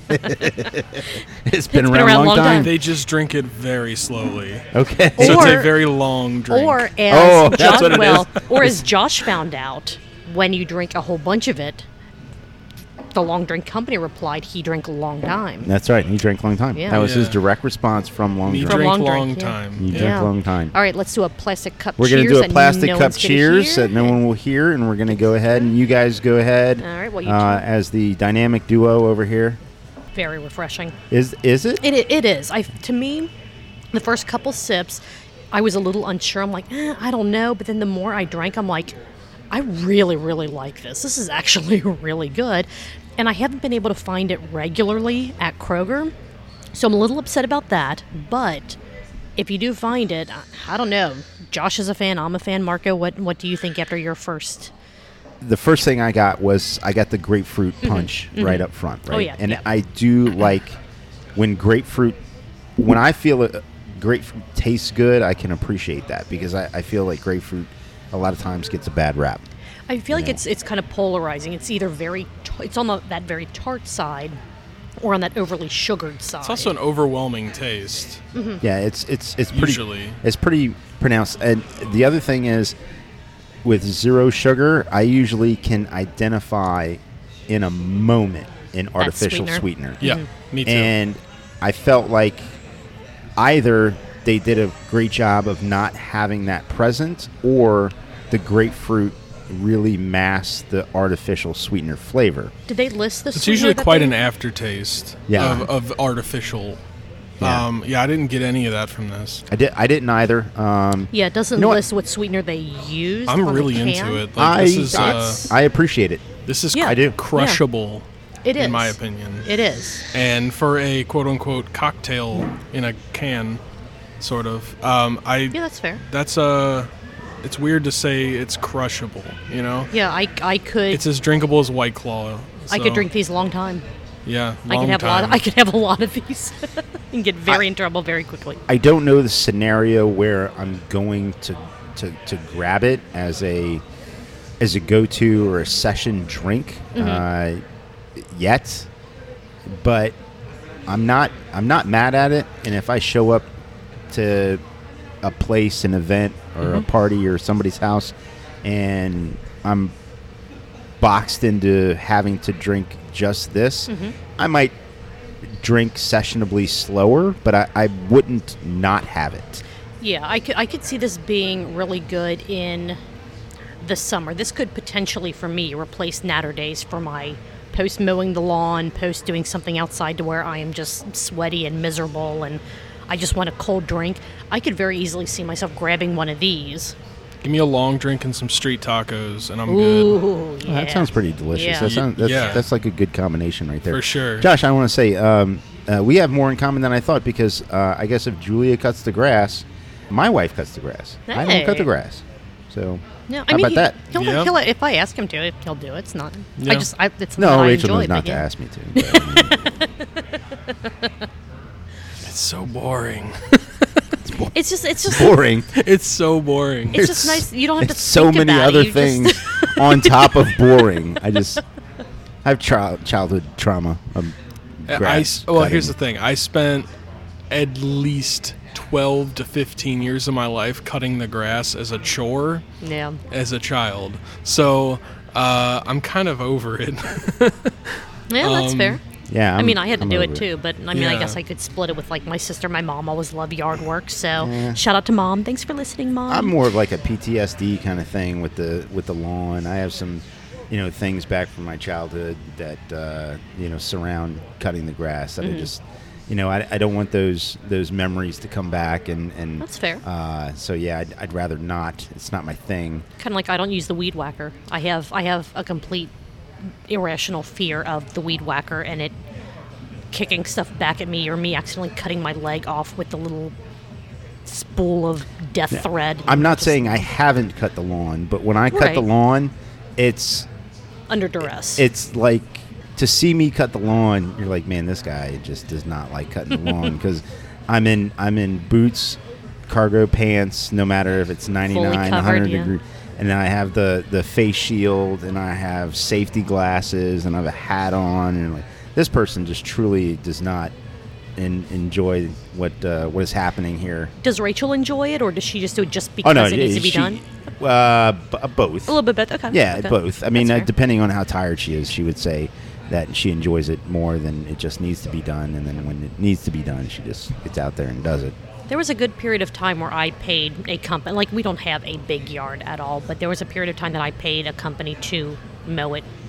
[SPEAKER 2] it's been around a long, time.
[SPEAKER 4] They just drink it very slowly.
[SPEAKER 2] Okay.
[SPEAKER 4] So it's
[SPEAKER 3] Or-
[SPEAKER 4] a very long drink.
[SPEAKER 3] Or as
[SPEAKER 2] Oh, that's
[SPEAKER 3] Josh,
[SPEAKER 2] what it
[SPEAKER 3] well,
[SPEAKER 2] is.
[SPEAKER 3] or as Josh found out, when you drink a whole bunch of it, the long drink company replied he drank a long time.
[SPEAKER 2] That's right. He drank long time.
[SPEAKER 3] Yeah.
[SPEAKER 2] That was his
[SPEAKER 4] Yeah.
[SPEAKER 2] direct response from long
[SPEAKER 4] Me
[SPEAKER 2] drink.
[SPEAKER 3] From
[SPEAKER 4] drink
[SPEAKER 3] long
[SPEAKER 4] long,
[SPEAKER 3] drink, yeah.
[SPEAKER 4] time.
[SPEAKER 2] You
[SPEAKER 4] Yeah.
[SPEAKER 2] drink long time.
[SPEAKER 3] All right, let's do a plastic cup
[SPEAKER 2] We're
[SPEAKER 3] cheers.
[SPEAKER 2] going to do a
[SPEAKER 3] that
[SPEAKER 2] plastic
[SPEAKER 3] no
[SPEAKER 2] cup
[SPEAKER 3] one's gonna
[SPEAKER 2] cheers
[SPEAKER 3] hear.
[SPEAKER 2] that no one will hear, and we're going to go ahead and you guys go ahead
[SPEAKER 3] All right, well, you
[SPEAKER 2] uh,
[SPEAKER 3] two-
[SPEAKER 2] as the dynamic duo over here.
[SPEAKER 3] Very refreshing.
[SPEAKER 2] Is is it?
[SPEAKER 3] It, it is. I to me, the first couple sips, I was a little unsure. I'm like, eh, I don't know. But then the more I drank, I'm like, I really, really like this. This is actually really good. And I haven't been able to find it regularly at Kroger. So I'm a little upset about that. But if you do find it, I don't know. Josh is a fan. I'm a fan. Marco, what, what do you think after your first?
[SPEAKER 2] The first thing I got was I got the grapefruit punch
[SPEAKER 3] mm-hmm.
[SPEAKER 2] right up front, right?
[SPEAKER 3] Oh, yeah,
[SPEAKER 2] and
[SPEAKER 3] yeah.
[SPEAKER 2] I do like when grapefruit, when I feel it, grapefruit tastes good, I can appreciate that because I, I feel like grapefruit a lot of times gets a bad rap.
[SPEAKER 3] I feel like
[SPEAKER 2] Yeah.
[SPEAKER 3] it's it's kind of polarizing. It's either very, t- it's on the, that very tart side or on that overly sugared side.
[SPEAKER 4] It's also an overwhelming taste.
[SPEAKER 2] Yeah, it's it's it's pretty
[SPEAKER 4] Usually.
[SPEAKER 2] it's pretty pronounced. And the other thing is, with zero sugar, I usually can identify in a moment an artificial
[SPEAKER 3] sweetener.
[SPEAKER 2] sweetener.
[SPEAKER 4] Yeah,
[SPEAKER 3] Mm-hmm.
[SPEAKER 4] me too.
[SPEAKER 2] And I felt like either they did a great job of not having that present, or the grapefruit really masked the artificial sweetener flavor.
[SPEAKER 3] Did they list the
[SPEAKER 4] It's
[SPEAKER 3] sweetener
[SPEAKER 4] usually
[SPEAKER 3] that
[SPEAKER 4] quite
[SPEAKER 3] they-
[SPEAKER 4] an aftertaste
[SPEAKER 2] Yeah.
[SPEAKER 4] of, of artificial.
[SPEAKER 2] Yeah.
[SPEAKER 4] Um, yeah, I didn't get any of that from this.
[SPEAKER 2] I did. I didn't either. Um,
[SPEAKER 3] Yeah, it doesn't
[SPEAKER 2] You know what?
[SPEAKER 3] list what sweetener they used.
[SPEAKER 4] I'm
[SPEAKER 3] on the
[SPEAKER 4] really
[SPEAKER 3] can.
[SPEAKER 4] into it. Like,
[SPEAKER 2] I
[SPEAKER 4] this is uh,
[SPEAKER 3] That's-
[SPEAKER 2] I appreciate it.
[SPEAKER 4] this is
[SPEAKER 3] Yeah.
[SPEAKER 2] I do.
[SPEAKER 4] crushable.
[SPEAKER 3] It is.
[SPEAKER 4] in my opinion.
[SPEAKER 3] It is.
[SPEAKER 4] And for a quote unquote cocktail in a can, sort of, um, I
[SPEAKER 3] Yeah, that's fair.
[SPEAKER 4] that's a. It's weird to say it's crushable. You know,
[SPEAKER 3] Yeah, I, I could
[SPEAKER 4] it's as drinkable as White Claw.
[SPEAKER 3] I
[SPEAKER 4] so,
[SPEAKER 3] could drink these a long time.
[SPEAKER 4] Yeah,
[SPEAKER 3] I
[SPEAKER 4] long
[SPEAKER 3] could have a
[SPEAKER 4] time.
[SPEAKER 3] lot. Of, I could have a lot of these and get very in trouble very quickly.
[SPEAKER 2] I don't know the scenario where I'm going to, to, to grab it as a as a go-to or a session drink uh, yet, but I'm not I'm not mad at it. And if I show up to a place, an event, or a party, or somebody's house, and I'm boxed into having to drink just this, I might drink sessionably slower, but I, I wouldn't not have it.
[SPEAKER 3] Yeah, I could I could see this being really good in the summer. This could potentially, for me, replace natter days for my post mowing the lawn, post doing something outside to where I am just sweaty and miserable and I just want a cold drink. I could very easily see myself grabbing one of these.
[SPEAKER 4] Give me a long drink and some street tacos, and I'm good.
[SPEAKER 3] Ooh, yeah.
[SPEAKER 2] Oh, that sounds pretty delicious.
[SPEAKER 3] Yeah.
[SPEAKER 2] That sounds, that's,
[SPEAKER 4] Yeah.
[SPEAKER 2] that's like a good combination right there.
[SPEAKER 4] For sure.
[SPEAKER 2] Josh, I want to say um, uh, we have more in common than I thought because uh, I guess if Julia cuts the grass, my wife cuts the grass. I don't cut
[SPEAKER 3] Hey.
[SPEAKER 2] the grass. So
[SPEAKER 3] Yeah,
[SPEAKER 2] how
[SPEAKER 3] I mean,
[SPEAKER 2] about
[SPEAKER 3] he,
[SPEAKER 2] that?
[SPEAKER 3] He'll,
[SPEAKER 4] Yeah.
[SPEAKER 3] he'll, if I ask him to, he'll do it. It's not. I
[SPEAKER 4] Yeah.
[SPEAKER 3] just, I, it's
[SPEAKER 2] No,
[SPEAKER 3] not I
[SPEAKER 2] Rachel
[SPEAKER 3] enjoy,
[SPEAKER 2] knows not
[SPEAKER 3] but
[SPEAKER 2] to
[SPEAKER 3] yeah.
[SPEAKER 2] ask me to. But, I mean,
[SPEAKER 4] It's so boring.
[SPEAKER 3] It's just, it's just,
[SPEAKER 2] boring.
[SPEAKER 4] It's so boring.
[SPEAKER 3] it's just nice. You don't have to
[SPEAKER 2] It's so
[SPEAKER 3] think
[SPEAKER 2] many
[SPEAKER 3] about
[SPEAKER 2] other
[SPEAKER 3] it. You
[SPEAKER 2] things
[SPEAKER 3] Just,
[SPEAKER 2] on top of boring. I just I have chi- childhood trauma. Of
[SPEAKER 4] I
[SPEAKER 2] grass
[SPEAKER 4] s- well, here's the
[SPEAKER 2] cutting.
[SPEAKER 4] thing. I spent at least twelve to fifteen years of my life cutting the grass as a chore
[SPEAKER 3] yeah.
[SPEAKER 4] as a child. So uh, I'm kind of over it.
[SPEAKER 3] Yeah, that's
[SPEAKER 4] Um,
[SPEAKER 3] fair.
[SPEAKER 2] Yeah,
[SPEAKER 3] i
[SPEAKER 2] I'm-
[SPEAKER 3] mean, I had to
[SPEAKER 2] I'm
[SPEAKER 3] do
[SPEAKER 2] over
[SPEAKER 3] it too, but I mean, I
[SPEAKER 4] Yeah.
[SPEAKER 3] guess I could split it with like my sister. My mom always loved yard work, so shout out to mom. Thanks for listening, mom.
[SPEAKER 2] I'm more of like a P T S D kind of thing with the with the lawn. I have some, you know, things back from my childhood that uh, you know surround cutting the grass. That
[SPEAKER 3] Mm-hmm.
[SPEAKER 2] I just, you know, I, I don't want those those memories to come back. And, and
[SPEAKER 3] That's fair.
[SPEAKER 2] Uh, so yeah, I'd, I'd rather not. It's not my thing.
[SPEAKER 3] Kind of like I don't use the weed whacker. I have I have a complete irrational fear of the weed whacker and it kicking stuff back at me or me accidentally cutting my leg off with the little spool of death thread.
[SPEAKER 2] I'm not
[SPEAKER 3] Just
[SPEAKER 2] saying I haven't cut the lawn, but when I cut the
[SPEAKER 3] Right.
[SPEAKER 2] lawn, it's
[SPEAKER 3] under duress.
[SPEAKER 2] it's like to see me cut the lawn. You're like, man, this guy just does not like cutting the lawn because I'm in I'm in boots, cargo pants, no matter if it's ninety-nine,
[SPEAKER 3] Fully covered,
[SPEAKER 2] one hundred
[SPEAKER 3] yeah.
[SPEAKER 2] degrees, and then I have the the face shield, and I have safety glasses, and I have a hat on, and like this person just truly does not in, enjoy what uh, what is happening here.
[SPEAKER 3] Does Rachel enjoy it, or does she just do it just
[SPEAKER 2] Oh
[SPEAKER 3] because
[SPEAKER 2] no,
[SPEAKER 3] it needs to be
[SPEAKER 2] she-
[SPEAKER 3] done?
[SPEAKER 2] Uh, b- both.
[SPEAKER 3] A little bit, okay.
[SPEAKER 2] Yeah,
[SPEAKER 3] okay.
[SPEAKER 2] both. I mean,
[SPEAKER 3] That's
[SPEAKER 2] uh,
[SPEAKER 3] fair.
[SPEAKER 2] depending on how tired she is, she would say that she enjoys it more than it just needs to be done. And then when it needs to be done, she just gets out there and does it.
[SPEAKER 3] There was a good period of time where I paid a company, like we don't have a big yard at all, but there was a period of time that I paid a company to mow it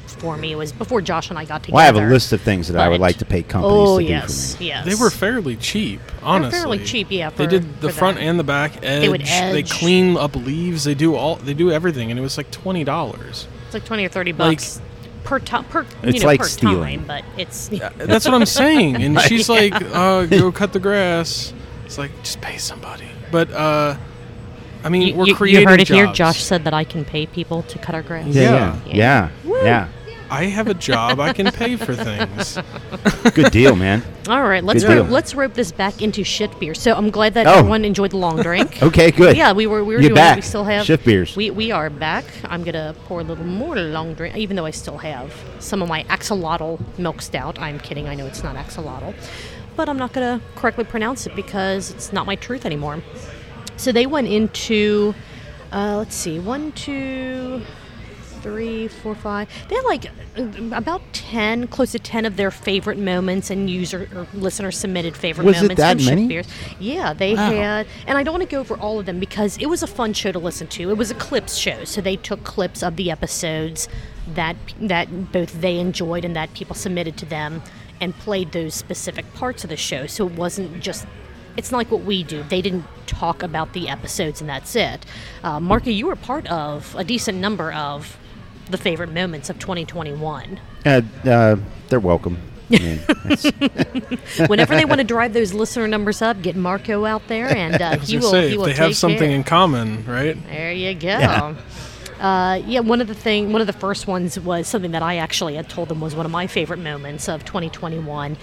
[SPEAKER 3] for me. It was before Josh and I got together.
[SPEAKER 2] Well, I have a list of things that I would
[SPEAKER 3] But-
[SPEAKER 2] like to pay companies
[SPEAKER 3] Oh
[SPEAKER 2] to do
[SPEAKER 3] yes,
[SPEAKER 2] for me.
[SPEAKER 3] yes.
[SPEAKER 4] They were fairly cheap, honestly.
[SPEAKER 3] They're fairly cheap, yeah. For,
[SPEAKER 4] they did the
[SPEAKER 3] for
[SPEAKER 4] front
[SPEAKER 3] that.
[SPEAKER 4] and the back edge.
[SPEAKER 3] would
[SPEAKER 4] They
[SPEAKER 3] edge.
[SPEAKER 4] clean up leaves. They do all. They do everything, and it was like twenty dollars.
[SPEAKER 3] It's like twenty or thirty
[SPEAKER 4] Like-
[SPEAKER 3] bucks per time. Per you
[SPEAKER 2] It's
[SPEAKER 3] know,
[SPEAKER 2] like
[SPEAKER 3] per
[SPEAKER 2] stealing.
[SPEAKER 3] time, but it's
[SPEAKER 4] That's what I'm saying. And she's like, uh, "Go cut the grass." It's like, just pay somebody. But uh, I mean,
[SPEAKER 3] You,
[SPEAKER 4] we're
[SPEAKER 3] you,
[SPEAKER 4] creating
[SPEAKER 3] you heard it here.
[SPEAKER 4] jobs.
[SPEAKER 3] Josh said that I can pay people to cut our grass.
[SPEAKER 2] Yeah, yeah,
[SPEAKER 4] Yeah.
[SPEAKER 2] yeah.
[SPEAKER 3] Woo.
[SPEAKER 2] yeah.
[SPEAKER 4] I have a job. I can pay for things.
[SPEAKER 2] Good deal, man.
[SPEAKER 3] All right, let's
[SPEAKER 2] Good deal.
[SPEAKER 3] rope, let's rope this back into shit beer. So I'm glad that
[SPEAKER 2] Oh.
[SPEAKER 3] everyone enjoyed the long drink.
[SPEAKER 2] Okay, good.
[SPEAKER 3] Yeah, we were we were
[SPEAKER 2] You're
[SPEAKER 3] doing
[SPEAKER 2] back.
[SPEAKER 3] it. We still have
[SPEAKER 2] Shift beers.
[SPEAKER 3] We we are back. I'm gonna pour a little more long drink, even though I still have some of my axolotl milk stout. I'm kidding. I know it's not axolotl, but I'm not gonna correctly pronounce it because it's not my truth anymore. So they went into, uh, let's see, one, two, three, four, five. They had like uh, about ten, close to ten of their favorite moments and user or listener submitted favorite
[SPEAKER 2] Was it
[SPEAKER 3] moments
[SPEAKER 2] that
[SPEAKER 3] from Shift
[SPEAKER 2] many?
[SPEAKER 3] Beers. Yeah, they
[SPEAKER 2] Wow.
[SPEAKER 3] had, and I don't want to go over all of them because it was a fun show to listen to. It was a clips show, so they took clips of the episodes that that both they enjoyed and that people submitted to them, and played those specific parts of the show. So it wasn't just. It's not like what we do. They didn't talk about the episodes and that's it. Uh, Marky, you were part of a decent number of the favorite moments of twenty twenty-one.
[SPEAKER 2] Uh, uh, they're welcome. I mean, it's-
[SPEAKER 3] Whenever they want to drive those listener numbers up, get Marco out there, and uh,
[SPEAKER 4] I was
[SPEAKER 3] he
[SPEAKER 4] gonna
[SPEAKER 3] will.
[SPEAKER 4] say,
[SPEAKER 3] he
[SPEAKER 4] if
[SPEAKER 3] will
[SPEAKER 4] they have
[SPEAKER 3] take
[SPEAKER 4] something
[SPEAKER 3] care.
[SPEAKER 4] in common, right?
[SPEAKER 3] There you go.
[SPEAKER 2] Yeah.
[SPEAKER 3] Uh, yeah, one of the thing, one of the first ones was something that I actually had told them was one of my favorite moments of twenty twenty-one.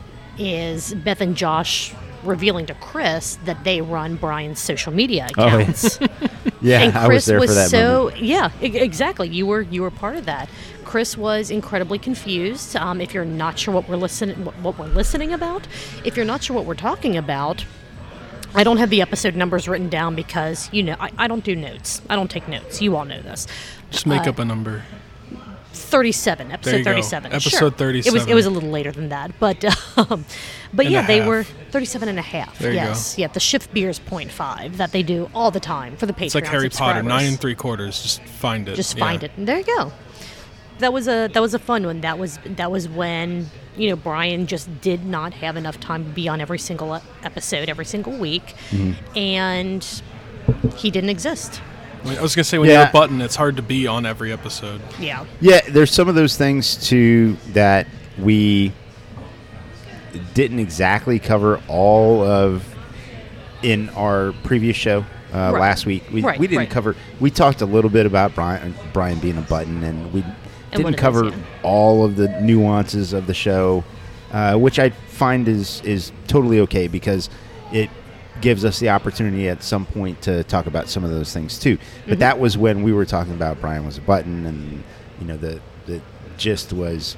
[SPEAKER 3] Is Beth and Josh revealing to Chris that they run Brian's social media
[SPEAKER 2] Oh, yeah.
[SPEAKER 3] accounts?
[SPEAKER 2] yeah,
[SPEAKER 3] and
[SPEAKER 2] I was
[SPEAKER 3] Chris
[SPEAKER 2] there
[SPEAKER 3] was,
[SPEAKER 2] for that
[SPEAKER 3] so
[SPEAKER 2] moment.
[SPEAKER 3] yeah, e- exactly. You were you were part of that. Chris was incredibly confused. Um, if you're not sure what we're listening what, what we're listening about, if you're not sure what we're talking about. I don't have the episode numbers written down because, you know, I, I don't do notes. I don't take notes. You all know this.
[SPEAKER 4] Just make
[SPEAKER 3] Uh,
[SPEAKER 4] up a number.
[SPEAKER 3] thirty-seven,
[SPEAKER 4] There
[SPEAKER 3] episode
[SPEAKER 4] you go.
[SPEAKER 3] thirty-seven.
[SPEAKER 4] Episode
[SPEAKER 3] Sure. It was
[SPEAKER 4] thirty-seven.
[SPEAKER 3] it was a little later than that, but um, but
[SPEAKER 4] And
[SPEAKER 3] yeah,
[SPEAKER 4] a
[SPEAKER 3] they
[SPEAKER 4] half.
[SPEAKER 3] were thirty-seven and a half.
[SPEAKER 4] There you
[SPEAKER 3] yes. Yeah, the Shift Beers point five that they do all the time for the Patreon
[SPEAKER 4] It's like Harry Potter,
[SPEAKER 3] subscribers.
[SPEAKER 4] nine and three quarters. Just find it.
[SPEAKER 3] Just
[SPEAKER 4] Yeah.
[SPEAKER 3] find it. And there you go. That was a that was a fun one. That was that was when, you know, Brian just did not have enough time to be on every single e- episode every single week,
[SPEAKER 2] Mm-hmm.
[SPEAKER 3] and he didn't exist.
[SPEAKER 4] I mean, I was gonna say when
[SPEAKER 2] Yeah.
[SPEAKER 4] you're a button, it's hard to be on every episode.
[SPEAKER 3] Yeah.
[SPEAKER 2] Yeah, there's some of those things too that we didn't exactly cover all of in our previous show uh,
[SPEAKER 3] Right.
[SPEAKER 2] last week. We,
[SPEAKER 3] Right,
[SPEAKER 2] we didn't
[SPEAKER 3] right.
[SPEAKER 2] cover. We talked a little bit about Brian Brian being a button, and we
[SPEAKER 3] And what
[SPEAKER 2] didn't
[SPEAKER 3] it is,
[SPEAKER 2] cover
[SPEAKER 3] yeah.
[SPEAKER 2] all of the nuances of the show, uh, which I find is is totally okay because it gives us the opportunity at some point to talk about some of those things too. But
[SPEAKER 3] Mhm.
[SPEAKER 2] that was when we were talking about Brian was a button, and you know the the gist was,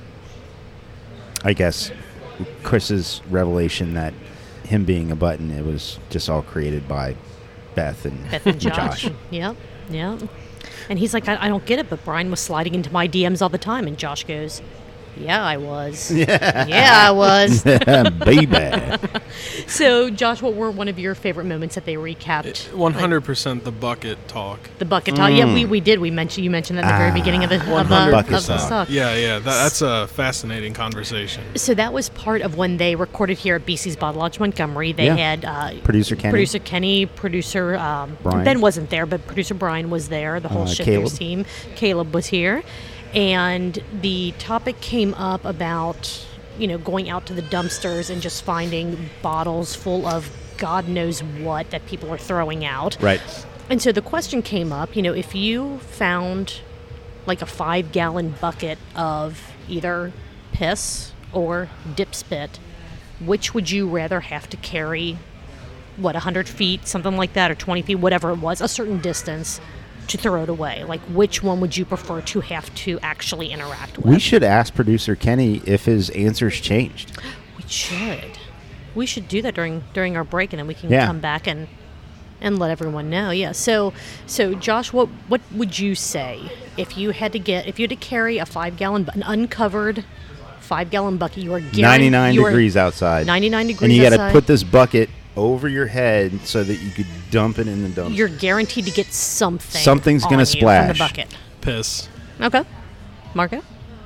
[SPEAKER 2] I guess, Chris's revelation that him being a button, it was just all created by Beth and,
[SPEAKER 3] Beth and Josh. Yep, yep. And he's like, I, I don't get it, but Brian was sliding into my D Ms all the time. And Josh goes, yeah, I was. Yeah, yeah I was.
[SPEAKER 2] baby.
[SPEAKER 3] So, Josh, what were one of your favorite moments that they recapped?
[SPEAKER 4] One hundred percent the bucket talk.
[SPEAKER 3] The bucket talk. Yeah, we, we did. We mentioned you mentioned that at the very
[SPEAKER 2] Ah,
[SPEAKER 3] beginning of the, of,
[SPEAKER 4] one
[SPEAKER 3] uh,
[SPEAKER 4] hundred
[SPEAKER 3] of the
[SPEAKER 2] percent.
[SPEAKER 3] talk.
[SPEAKER 4] Yeah, yeah. That, that's a fascinating conversation.
[SPEAKER 3] So that was part of when they recorded here at B C's Bottle Lodge, Montgomery. They
[SPEAKER 2] Yeah.
[SPEAKER 3] had uh,
[SPEAKER 2] Producer Kenny.
[SPEAKER 3] producer Kenny, producer um,
[SPEAKER 2] Brian.
[SPEAKER 3] Ben wasn't there, but producer Brian was there. The whole
[SPEAKER 2] Uh,
[SPEAKER 3] Shifters
[SPEAKER 2] Caleb.
[SPEAKER 3] team. Caleb was here, and the topic came up about, you know, going out to the dumpsters and just finding bottles full of God knows what that people are throwing out.
[SPEAKER 2] Right.
[SPEAKER 3] And so the question came up, you know, if you found like a five gallon bucket of either piss or dip spit, which would you rather have to carry, what, one hundred feet, something like that, or twenty feet, whatever it was, a certain distance to throw it away? Like, which one would you prefer to have to actually interact with?
[SPEAKER 2] We should ask producer Kenny if his answers changed.
[SPEAKER 3] We should. We should do that during during our break, and then we can
[SPEAKER 2] Yeah.
[SPEAKER 3] come back and and let everyone know. Yeah. So so Josh, what what would you say if you had to get if you had to carry a five gallon an uncovered five gallon bucket? You are guaranteed
[SPEAKER 2] ninety-nine
[SPEAKER 3] you are
[SPEAKER 2] degrees outside.
[SPEAKER 3] ninety-nine degrees
[SPEAKER 2] And you got to
[SPEAKER 3] outside.
[SPEAKER 2] put this bucket over your head so that you could dump it in the dumpster.
[SPEAKER 3] You're guaranteed to get something.
[SPEAKER 2] Something's
[SPEAKER 3] on
[SPEAKER 2] gonna
[SPEAKER 3] you from
[SPEAKER 2] splash.
[SPEAKER 3] the bucket.
[SPEAKER 4] Piss.
[SPEAKER 3] Okay, Marco.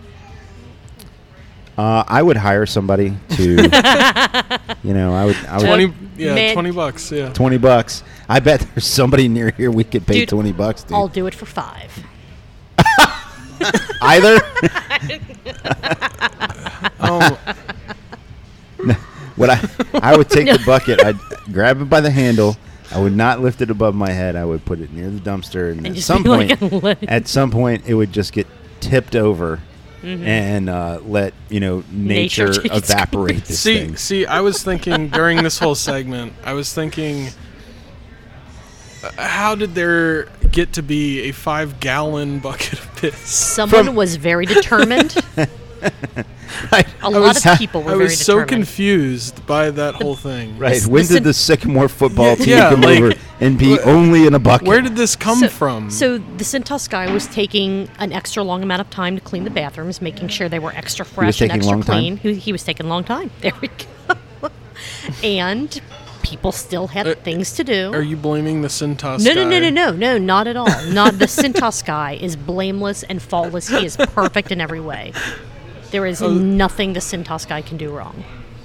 [SPEAKER 2] Uh, I would hire somebody to, you know, I would, I would
[SPEAKER 4] Twenty, yeah,
[SPEAKER 3] Man.
[SPEAKER 4] twenty bucks. Yeah.
[SPEAKER 2] twenty bucks. I bet there's somebody near here we could pay
[SPEAKER 3] Dude,
[SPEAKER 2] twenty bucks to.
[SPEAKER 3] I'll do it for five.
[SPEAKER 2] Either.
[SPEAKER 4] Oh,
[SPEAKER 2] What I I would take the bucket, I'd grab it by the handle. I would not lift it above my head. I would put it near the dumpster, and,
[SPEAKER 3] And
[SPEAKER 2] at
[SPEAKER 3] just
[SPEAKER 2] some
[SPEAKER 3] be like
[SPEAKER 2] point,
[SPEAKER 3] a lit-
[SPEAKER 2] at some point, it would just get tipped over, and uh, let you know nature,
[SPEAKER 3] Nature take its
[SPEAKER 2] evaporate this
[SPEAKER 4] see,
[SPEAKER 2] thing.
[SPEAKER 4] see, I was thinking during this whole segment, I was thinking, uh, how did there get to be a five-gallon bucket of piss?
[SPEAKER 3] Someone
[SPEAKER 2] From-
[SPEAKER 3] was very determined.
[SPEAKER 2] Right,
[SPEAKER 3] A
[SPEAKER 2] I
[SPEAKER 3] lot
[SPEAKER 2] was
[SPEAKER 3] of
[SPEAKER 2] ha-
[SPEAKER 3] people were
[SPEAKER 4] I
[SPEAKER 3] very
[SPEAKER 4] was so
[SPEAKER 3] determined.
[SPEAKER 4] confused by that whole thing.
[SPEAKER 2] Right.
[SPEAKER 3] The
[SPEAKER 2] When
[SPEAKER 3] Cin-
[SPEAKER 2] did the Sycamore football team
[SPEAKER 4] Yeah,
[SPEAKER 2] come
[SPEAKER 4] like,
[SPEAKER 2] over and be
[SPEAKER 4] wh-
[SPEAKER 2] only in a bucket?
[SPEAKER 4] Where did this come
[SPEAKER 3] so,
[SPEAKER 4] from?
[SPEAKER 3] So the Cintas guy was taking an extra long amount of time to clean the bathrooms, making sure they were extra fresh and
[SPEAKER 2] taking a
[SPEAKER 3] extra
[SPEAKER 2] long time?
[SPEAKER 3] clean. He, he was taking a long time. There we go. And people still had
[SPEAKER 4] Uh,
[SPEAKER 3] things to do.
[SPEAKER 4] Are you blaming the Cintas
[SPEAKER 3] No, no, no,
[SPEAKER 4] guy?
[SPEAKER 3] no, no, no, not at all. Not the Cintas guy is blameless and faultless. He is perfect in every way. There is
[SPEAKER 4] Oh.
[SPEAKER 3] nothing the Cintas guy can do wrong.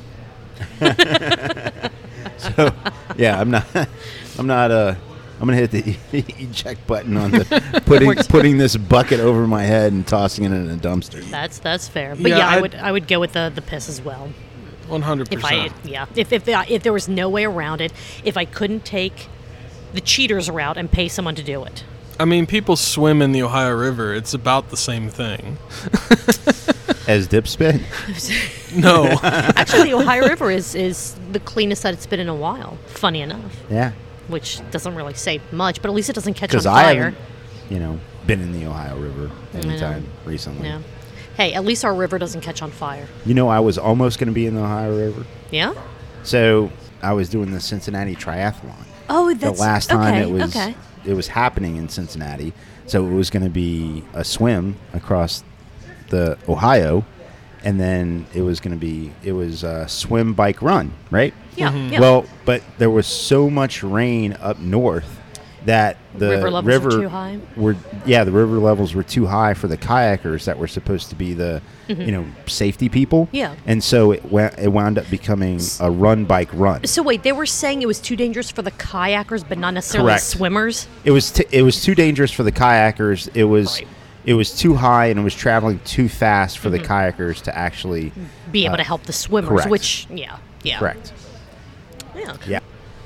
[SPEAKER 2] So, yeah, I'm not. I'm not. Uh, I'm gonna hit the eject button on the putting
[SPEAKER 3] Works.
[SPEAKER 2] putting this bucket over my head and tossing it in a dumpster.
[SPEAKER 3] That's that's fair. But
[SPEAKER 4] Yeah,
[SPEAKER 3] yeah, I
[SPEAKER 4] I'd-
[SPEAKER 3] would I would go with the the piss as well.
[SPEAKER 4] one hundred
[SPEAKER 3] If I
[SPEAKER 4] percent.
[SPEAKER 3] yeah, if if I- if there was no way around it, if I couldn't take the cheaters route and pay someone to do it.
[SPEAKER 4] I mean, people swim in the Ohio River. It's about the same thing.
[SPEAKER 2] As dip spit.
[SPEAKER 4] No.
[SPEAKER 3] Actually, the Ohio River is is the cleanest that it's been in a while. Funny enough,
[SPEAKER 2] Yeah,
[SPEAKER 3] which doesn't really say much, but at least it doesn't catch on
[SPEAKER 2] because I
[SPEAKER 3] fire.
[SPEAKER 2] haven't, you know, been in the Ohio River anytime recently.
[SPEAKER 3] Yeah. Hey, at least our river doesn't catch on fire.
[SPEAKER 2] You know, I was almost going to be in the Ohio River.
[SPEAKER 3] Yeah.
[SPEAKER 2] So I was doing the Cincinnati Triathlon.
[SPEAKER 3] Oh, that's
[SPEAKER 2] the last time
[SPEAKER 3] okay,
[SPEAKER 2] it was
[SPEAKER 3] okay.
[SPEAKER 2] it was happening in Cincinnati, so it was going to be a swim across the Ohio, and then it was going to be it was a swim, bike, run, right?
[SPEAKER 3] Yeah. yeah.
[SPEAKER 2] Well, but there was so much rain up north that the
[SPEAKER 3] River levels
[SPEAKER 2] river
[SPEAKER 3] were too high?
[SPEAKER 2] were- yeah, the river levels were too high for the kayakers that were supposed to be the you know safety people.
[SPEAKER 3] Mm-hmm. Yeah.
[SPEAKER 2] and so it went it wound up becoming a run, bike, run.
[SPEAKER 3] So wait, they were saying it was too dangerous for the kayakers, but not necessarily
[SPEAKER 2] Correct.
[SPEAKER 3] swimmers.
[SPEAKER 2] It was t- it was too dangerous for the kayakers. It was
[SPEAKER 3] Right.
[SPEAKER 2] it was too high and it was traveling too fast for the kayakers to actually
[SPEAKER 3] Be able
[SPEAKER 2] Uh,
[SPEAKER 3] to help the swimmers,
[SPEAKER 2] correct.
[SPEAKER 3] which yeah, yeah,
[SPEAKER 2] correct.
[SPEAKER 3] yeah,
[SPEAKER 2] Yeah.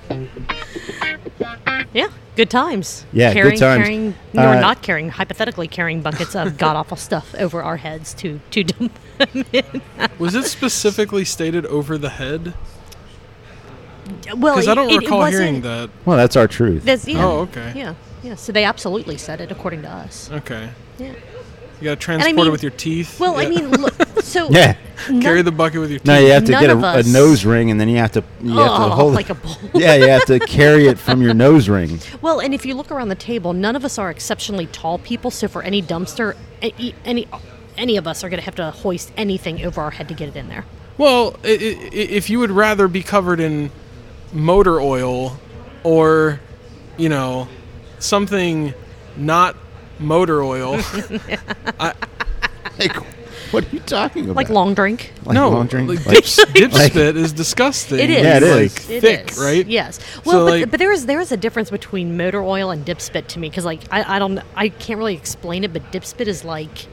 [SPEAKER 3] yeah. Good times.
[SPEAKER 2] Yeah, good
[SPEAKER 3] carrying,
[SPEAKER 2] times.
[SPEAKER 3] Carrying, or
[SPEAKER 2] Uh,
[SPEAKER 3] not carrying, hypothetically carrying buckets of god awful stuff over our heads to to dump them in.
[SPEAKER 4] Was it specifically stated over the head?
[SPEAKER 3] Well,
[SPEAKER 4] Because I don't
[SPEAKER 3] it, it
[SPEAKER 4] recall
[SPEAKER 3] wasn't,
[SPEAKER 4] hearing that.
[SPEAKER 2] Well, that's our truth.
[SPEAKER 3] That's, yeah,
[SPEAKER 4] Oh, okay.
[SPEAKER 3] Yeah, yeah. So they absolutely said it, according to us.
[SPEAKER 4] Okay.
[SPEAKER 3] Yeah.
[SPEAKER 4] You got to transport
[SPEAKER 3] mean-
[SPEAKER 4] it with your teeth.
[SPEAKER 3] Well, I
[SPEAKER 4] Yeah.
[SPEAKER 3] mean, look, so
[SPEAKER 2] Yeah.
[SPEAKER 3] none-
[SPEAKER 4] Carry the bucket with your teeth.
[SPEAKER 2] No, you have to
[SPEAKER 3] None
[SPEAKER 2] get
[SPEAKER 3] of
[SPEAKER 2] a, a
[SPEAKER 3] us-
[SPEAKER 2] nose ring, and then you have to you have to
[SPEAKER 3] Oh,
[SPEAKER 2] hold
[SPEAKER 3] like
[SPEAKER 2] it.
[SPEAKER 3] a bowl.
[SPEAKER 2] Yeah, you have to carry it from your nose ring.
[SPEAKER 3] Well, and if you look around the table, none of us are exceptionally tall people. So for any dumpster, a- any any of us are going to have to hoist anything over our head to get it in there.
[SPEAKER 4] Well, i- i- if you would rather be covered in motor oil or, you know, something not motor oil. I,
[SPEAKER 2] Like, what are you talking about?
[SPEAKER 3] Like long drink.
[SPEAKER 2] Like
[SPEAKER 4] no,
[SPEAKER 2] long drink?
[SPEAKER 4] like,
[SPEAKER 2] Like-
[SPEAKER 4] dip, dip
[SPEAKER 2] like-
[SPEAKER 4] spit is disgusting.
[SPEAKER 3] It is.
[SPEAKER 2] Yeah, it
[SPEAKER 4] Like,
[SPEAKER 2] is.
[SPEAKER 3] It
[SPEAKER 4] thick,
[SPEAKER 3] is.
[SPEAKER 4] right?
[SPEAKER 3] Yes.
[SPEAKER 4] So,
[SPEAKER 3] Well, but,
[SPEAKER 4] like-
[SPEAKER 3] but there is there is a difference between motor oil and dip spit to me because like I, I don't I can't really explain it, but dip spit is like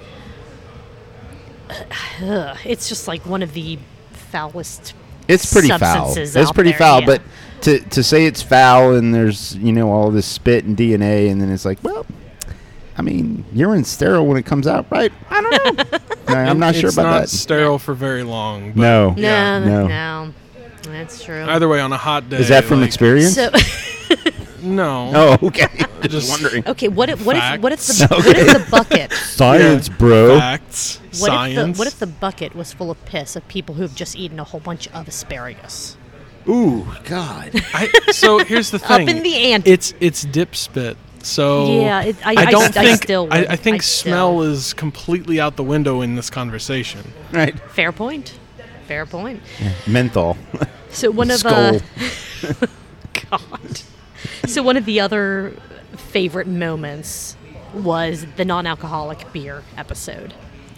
[SPEAKER 3] ugh, it's just like one of the foulest.
[SPEAKER 2] It's pretty foul.
[SPEAKER 3] substances
[SPEAKER 2] It's
[SPEAKER 3] out
[SPEAKER 2] pretty
[SPEAKER 3] there,
[SPEAKER 2] foul,
[SPEAKER 3] yeah.
[SPEAKER 2] but to to say it's foul and there's you know all this spit and D N A and then it's like, well, I mean, urine's sterile when it comes out, right? I don't know. I, I'm not sure
[SPEAKER 4] it's
[SPEAKER 2] about
[SPEAKER 4] not
[SPEAKER 2] that.
[SPEAKER 4] sterile for very long. But
[SPEAKER 2] No.
[SPEAKER 3] No,
[SPEAKER 2] No.
[SPEAKER 3] no, that's true.
[SPEAKER 4] Either way, on a hot day.
[SPEAKER 2] Is that from
[SPEAKER 4] like,
[SPEAKER 2] experience?
[SPEAKER 3] So
[SPEAKER 4] No.
[SPEAKER 2] Oh, okay. Just,
[SPEAKER 4] Just-
[SPEAKER 2] wondering.
[SPEAKER 3] okay, what if what if what if the
[SPEAKER 4] Facts.
[SPEAKER 3] what if the bucket
[SPEAKER 2] Science,
[SPEAKER 4] Yeah.
[SPEAKER 2] bro.
[SPEAKER 4] Facts.
[SPEAKER 3] what
[SPEAKER 4] Science.
[SPEAKER 3] if the what if the bucket was full of piss of people who've just eaten a whole bunch of asparagus?
[SPEAKER 2] Ooh, God.
[SPEAKER 4] I, so here's the
[SPEAKER 3] Up
[SPEAKER 4] thing.
[SPEAKER 3] in the ante.
[SPEAKER 4] It's it's dip spit. So
[SPEAKER 3] Yeah, it- I-
[SPEAKER 4] I
[SPEAKER 3] I
[SPEAKER 4] don't
[SPEAKER 3] s- I
[SPEAKER 4] think
[SPEAKER 3] still
[SPEAKER 4] I,
[SPEAKER 3] would-
[SPEAKER 4] I think
[SPEAKER 3] I still-
[SPEAKER 4] smell is completely out the window in this conversation.
[SPEAKER 2] Right.
[SPEAKER 3] Fair point. Fair point.
[SPEAKER 2] Menthol.
[SPEAKER 3] So one of
[SPEAKER 2] Skull.
[SPEAKER 3] uh, God. So one of the other favorite moments was the non-alcoholic beer episode.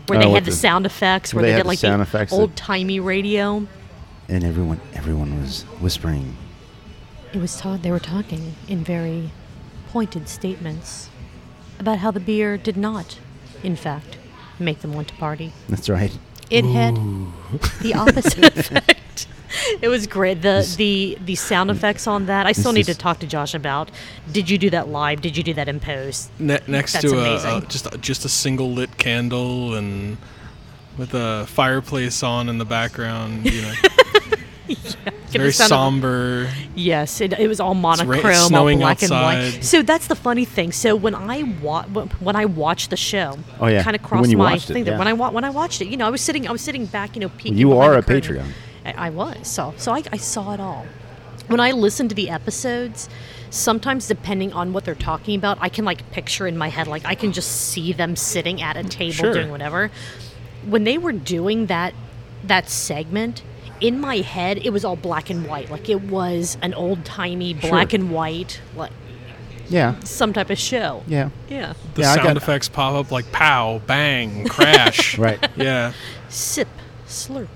[SPEAKER 3] where
[SPEAKER 2] Oh,
[SPEAKER 3] they
[SPEAKER 2] with
[SPEAKER 3] had the,
[SPEAKER 2] the-
[SPEAKER 3] sound effects, where
[SPEAKER 2] where they
[SPEAKER 3] they,
[SPEAKER 2] had
[SPEAKER 3] did
[SPEAKER 2] the
[SPEAKER 3] like
[SPEAKER 2] sound
[SPEAKER 3] the
[SPEAKER 2] effects that-
[SPEAKER 3] old timey radio.
[SPEAKER 2] And everyone, everyone was whispering.
[SPEAKER 3] It was ta- they were talking in very pointed statements about how the beer did not, in fact, make them want to party.
[SPEAKER 2] That's right.
[SPEAKER 3] It had the opposite effect. It was great. The
[SPEAKER 2] This-
[SPEAKER 3] the the sound effects on that. I still
[SPEAKER 2] This
[SPEAKER 3] need to
[SPEAKER 2] is-
[SPEAKER 3] talk to Josh about. Did you do that live? Did you do that in post?
[SPEAKER 4] Ne- next
[SPEAKER 3] That's
[SPEAKER 4] to a,
[SPEAKER 3] amazing.
[SPEAKER 4] a just a, just a single lit candle and with a fireplace on in the background, you know. It's
[SPEAKER 3] Get
[SPEAKER 4] very
[SPEAKER 3] the sound of-
[SPEAKER 4] somber.
[SPEAKER 3] Yes, it, it was all
[SPEAKER 4] ra-
[SPEAKER 3] monochrome,
[SPEAKER 4] it's
[SPEAKER 3] all
[SPEAKER 4] snowing
[SPEAKER 3] black and
[SPEAKER 4] outside.
[SPEAKER 3] white. So that's the funny thing. So when I wa- when I watched the show,
[SPEAKER 2] Oh, yeah.
[SPEAKER 3] kind of
[SPEAKER 2] When
[SPEAKER 3] crossed
[SPEAKER 2] you
[SPEAKER 3] my
[SPEAKER 2] watched it,
[SPEAKER 3] thing. That
[SPEAKER 2] yeah.
[SPEAKER 3] when I wa- when I watched it, you know, I was sitting, I was sitting back, you know, peeking.
[SPEAKER 2] You
[SPEAKER 3] behind
[SPEAKER 2] are
[SPEAKER 3] the
[SPEAKER 2] a
[SPEAKER 3] curtain.
[SPEAKER 2] Patreon.
[SPEAKER 3] I, I was. So so I, I saw it all. When I listen to the episodes, sometimes depending on what they're talking about, I can like picture in my head, like I can just see them sitting at a table
[SPEAKER 4] Sure.
[SPEAKER 3] doing whatever. When they were doing that that segment, in my head, it was all black and white. Like it was an old timey black
[SPEAKER 2] Sure.
[SPEAKER 3] and white, like
[SPEAKER 2] Yeah.
[SPEAKER 3] some type of show.
[SPEAKER 2] Yeah.
[SPEAKER 3] Yeah.
[SPEAKER 4] The
[SPEAKER 2] Yeah, I
[SPEAKER 4] sound
[SPEAKER 2] got-
[SPEAKER 4] effects pop up like pow, bang, crash.
[SPEAKER 2] Right.
[SPEAKER 4] Yeah.
[SPEAKER 3] Sip, slurp.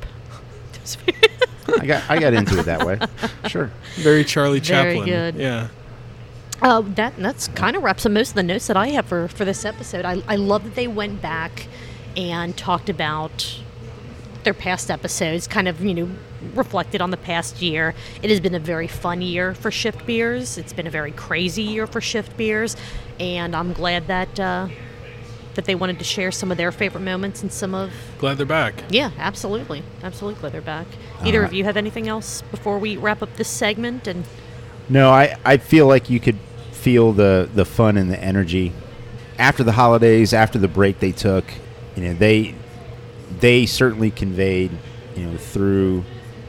[SPEAKER 2] I got I got into it that way. Sure.
[SPEAKER 4] Very Charlie
[SPEAKER 3] Very
[SPEAKER 4] Chaplin.
[SPEAKER 3] good.
[SPEAKER 4] Yeah.
[SPEAKER 3] Uh, that that's kind of wraps up most of the notes that I have for, for this episode. I, I love that they went back and talked about their past episodes, kind of, you know, reflected on the past year. It has been a very fun year for Shift Beers. It's been a very crazy year for Shift Beers, and I'm glad that uh, that they wanted to share some of their favorite moments and some of
[SPEAKER 4] Glad they're back.
[SPEAKER 3] yeah, absolutely, absolutely glad they're back. Either
[SPEAKER 2] Uh,
[SPEAKER 3] of you have anything else before we wrap up this segment? And
[SPEAKER 2] No, I, I feel like you could feel the, the fun and the energy after the holidays, after the break they took. You know, they they certainly conveyed, you know, through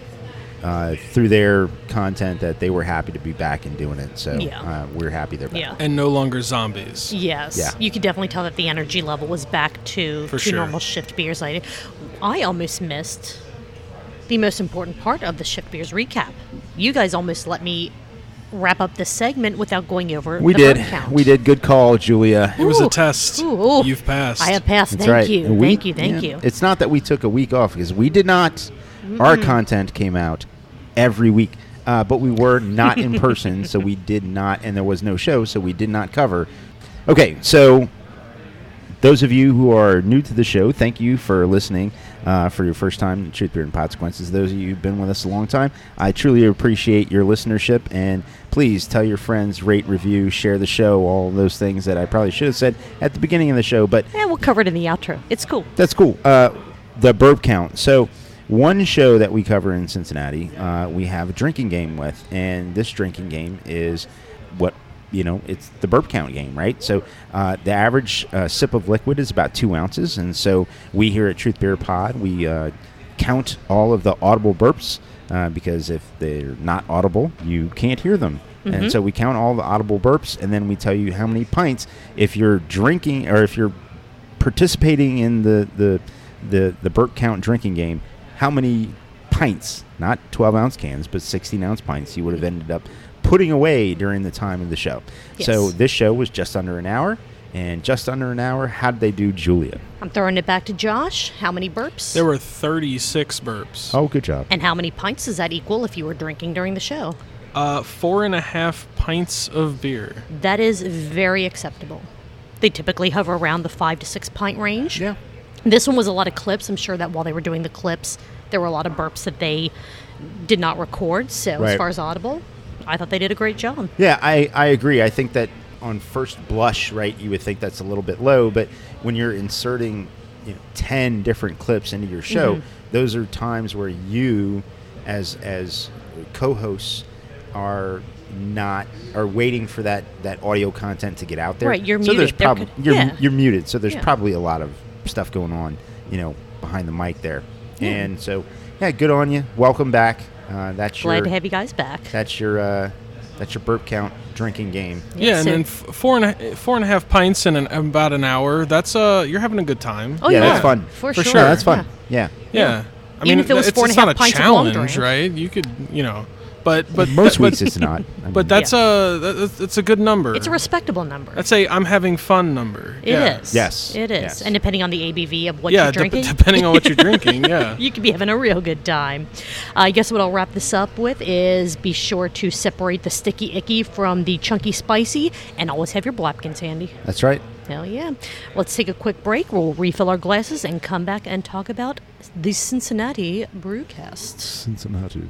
[SPEAKER 2] uh, through their content that they were happy to be back and doing it. So
[SPEAKER 3] Yeah.
[SPEAKER 2] uh, we're happy they're back.
[SPEAKER 3] yeah.
[SPEAKER 4] And no longer zombies.
[SPEAKER 3] Yes,
[SPEAKER 2] Yeah.
[SPEAKER 3] you could definitely tell that the energy level was back to,
[SPEAKER 4] For
[SPEAKER 3] to
[SPEAKER 4] sure.
[SPEAKER 3] normal Shift Beers. I, I almost missed the most important part of the Shift Beers recap. You guys almost let me wrap up this segment without going over
[SPEAKER 2] We
[SPEAKER 3] the
[SPEAKER 2] did.
[SPEAKER 3] burn count.
[SPEAKER 2] We did. Good call, Julia.
[SPEAKER 4] It was
[SPEAKER 3] Ooh.
[SPEAKER 4] a test.
[SPEAKER 3] Ooh, ooh.
[SPEAKER 4] You've passed.
[SPEAKER 3] I have passed.
[SPEAKER 2] That's
[SPEAKER 3] Thank
[SPEAKER 2] right.
[SPEAKER 3] you.
[SPEAKER 2] We-
[SPEAKER 3] thank you. Thank
[SPEAKER 2] yeah.
[SPEAKER 3] you.
[SPEAKER 2] It's not that we took a week off because we did not. Our content came out every week, uh, but we were not in person, so we did not, and there was no show, so we did not cover. Okay, so those of you who are new to the show, thank you for listening uh, for your first time in Truth, Beer, and Consequences. Those of you who've been with us a long time, I truly appreciate your listenership, and please tell your friends, rate, review, share the show, all those things that I probably should have said at the beginning of the show, but
[SPEAKER 3] Yeah, we'll cover it in the outro. It's cool.
[SPEAKER 2] that's cool. Uh, the burp count. So one show that we cover in Cincinnati, uh, we have a drinking game with, and this drinking game is what, you know, it's the burp count game, right? So uh, the average uh, sip of liquid is about two ounces, and so we here at Truth Beer Pod, we uh, count all of the audible burps, uh, because if they're not audible, you can't hear them. And so we count all the audible burps, and then we tell you how many pints. If you're drinking, or if you're participating in the, the, the, the burp count drinking game, how many pints, not twelve ounce cans, but sixteen ounce pints you would have ended up putting away during the time of the show.
[SPEAKER 3] Yes.
[SPEAKER 2] So this show was just under an hour, and just under an hour, how did they do, Julia?
[SPEAKER 3] I'm throwing it back to Josh. How many burps?
[SPEAKER 4] There were thirty-six burps.
[SPEAKER 2] Oh, good job.
[SPEAKER 3] and how many pints does that equal if you were drinking during the show?
[SPEAKER 4] Uh, four and a half pints of beer.
[SPEAKER 3] That is very acceptable. They typically hover around the five to six pint range.
[SPEAKER 2] Yeah.
[SPEAKER 3] This one was a lot of clips. I'm sure that while they were doing the clips, there were a lot of burps that they did not record. So
[SPEAKER 2] Right.
[SPEAKER 3] as far as audible, I thought they did a great job.
[SPEAKER 2] Yeah, I, I agree. I think that on first blush, right, you would think that's a little bit low, but when you're inserting, you know, ten different clips into your show,
[SPEAKER 3] Mhm.
[SPEAKER 2] those are times where you, as as co-hosts, are not are waiting for that, that audio content to get out there.
[SPEAKER 3] Right, you're
[SPEAKER 2] so there's
[SPEAKER 3] muted. There
[SPEAKER 2] probably
[SPEAKER 3] could-
[SPEAKER 2] you're
[SPEAKER 3] yeah.
[SPEAKER 2] you're muted. So there's
[SPEAKER 3] Yeah.
[SPEAKER 2] probably a lot of stuff going on, you know, behind the mic there.
[SPEAKER 3] Yeah.
[SPEAKER 2] And so, yeah, good on you. Welcome back. Uh, that's
[SPEAKER 3] Glad
[SPEAKER 2] your
[SPEAKER 3] to have you guys back.
[SPEAKER 2] that's your uh, that's your burp count drinking game.
[SPEAKER 4] Yeah, and
[SPEAKER 3] so-
[SPEAKER 4] then f- four and a, four and a half pints in an, about an hour. That's uh, you're having a good time.
[SPEAKER 3] Oh,
[SPEAKER 2] yeah,
[SPEAKER 3] yeah,
[SPEAKER 2] that's fun.
[SPEAKER 3] For,
[SPEAKER 4] For
[SPEAKER 3] sure.
[SPEAKER 4] sure.
[SPEAKER 2] No, that's fun. Yeah.
[SPEAKER 4] Yeah. I
[SPEAKER 3] Even
[SPEAKER 4] mean,
[SPEAKER 3] if it was
[SPEAKER 4] it's,
[SPEAKER 3] four and
[SPEAKER 4] it's
[SPEAKER 3] a half
[SPEAKER 4] not a
[SPEAKER 3] pints of long
[SPEAKER 4] challenge,
[SPEAKER 3] drink.
[SPEAKER 4] right? You could, you know, But but
[SPEAKER 2] Most
[SPEAKER 4] but,
[SPEAKER 2] weeks it's not. I mean,
[SPEAKER 4] But that's a that- that's a good number.
[SPEAKER 3] It's a respectable number.
[SPEAKER 4] That's a I'm having fun number.
[SPEAKER 3] It
[SPEAKER 4] yeah.
[SPEAKER 3] is.
[SPEAKER 2] Yes.
[SPEAKER 3] It is.
[SPEAKER 2] Yes.
[SPEAKER 3] And depending on the A B V of what
[SPEAKER 4] Yeah,
[SPEAKER 3] you're
[SPEAKER 4] de-
[SPEAKER 3] drinking.
[SPEAKER 4] depending on what you're drinking. Yeah.
[SPEAKER 3] You could be having a real good time. Uh, I guess what I'll wrap this up with is be sure to separate the sticky icky from the chunky spicy, and always have your Blapkins handy.
[SPEAKER 2] That's right.
[SPEAKER 3] Hell yeah. Let's take a quick break. We'll refill our glasses and come back and talk about the Cincinnati Brewcast.
[SPEAKER 2] Cincinnati.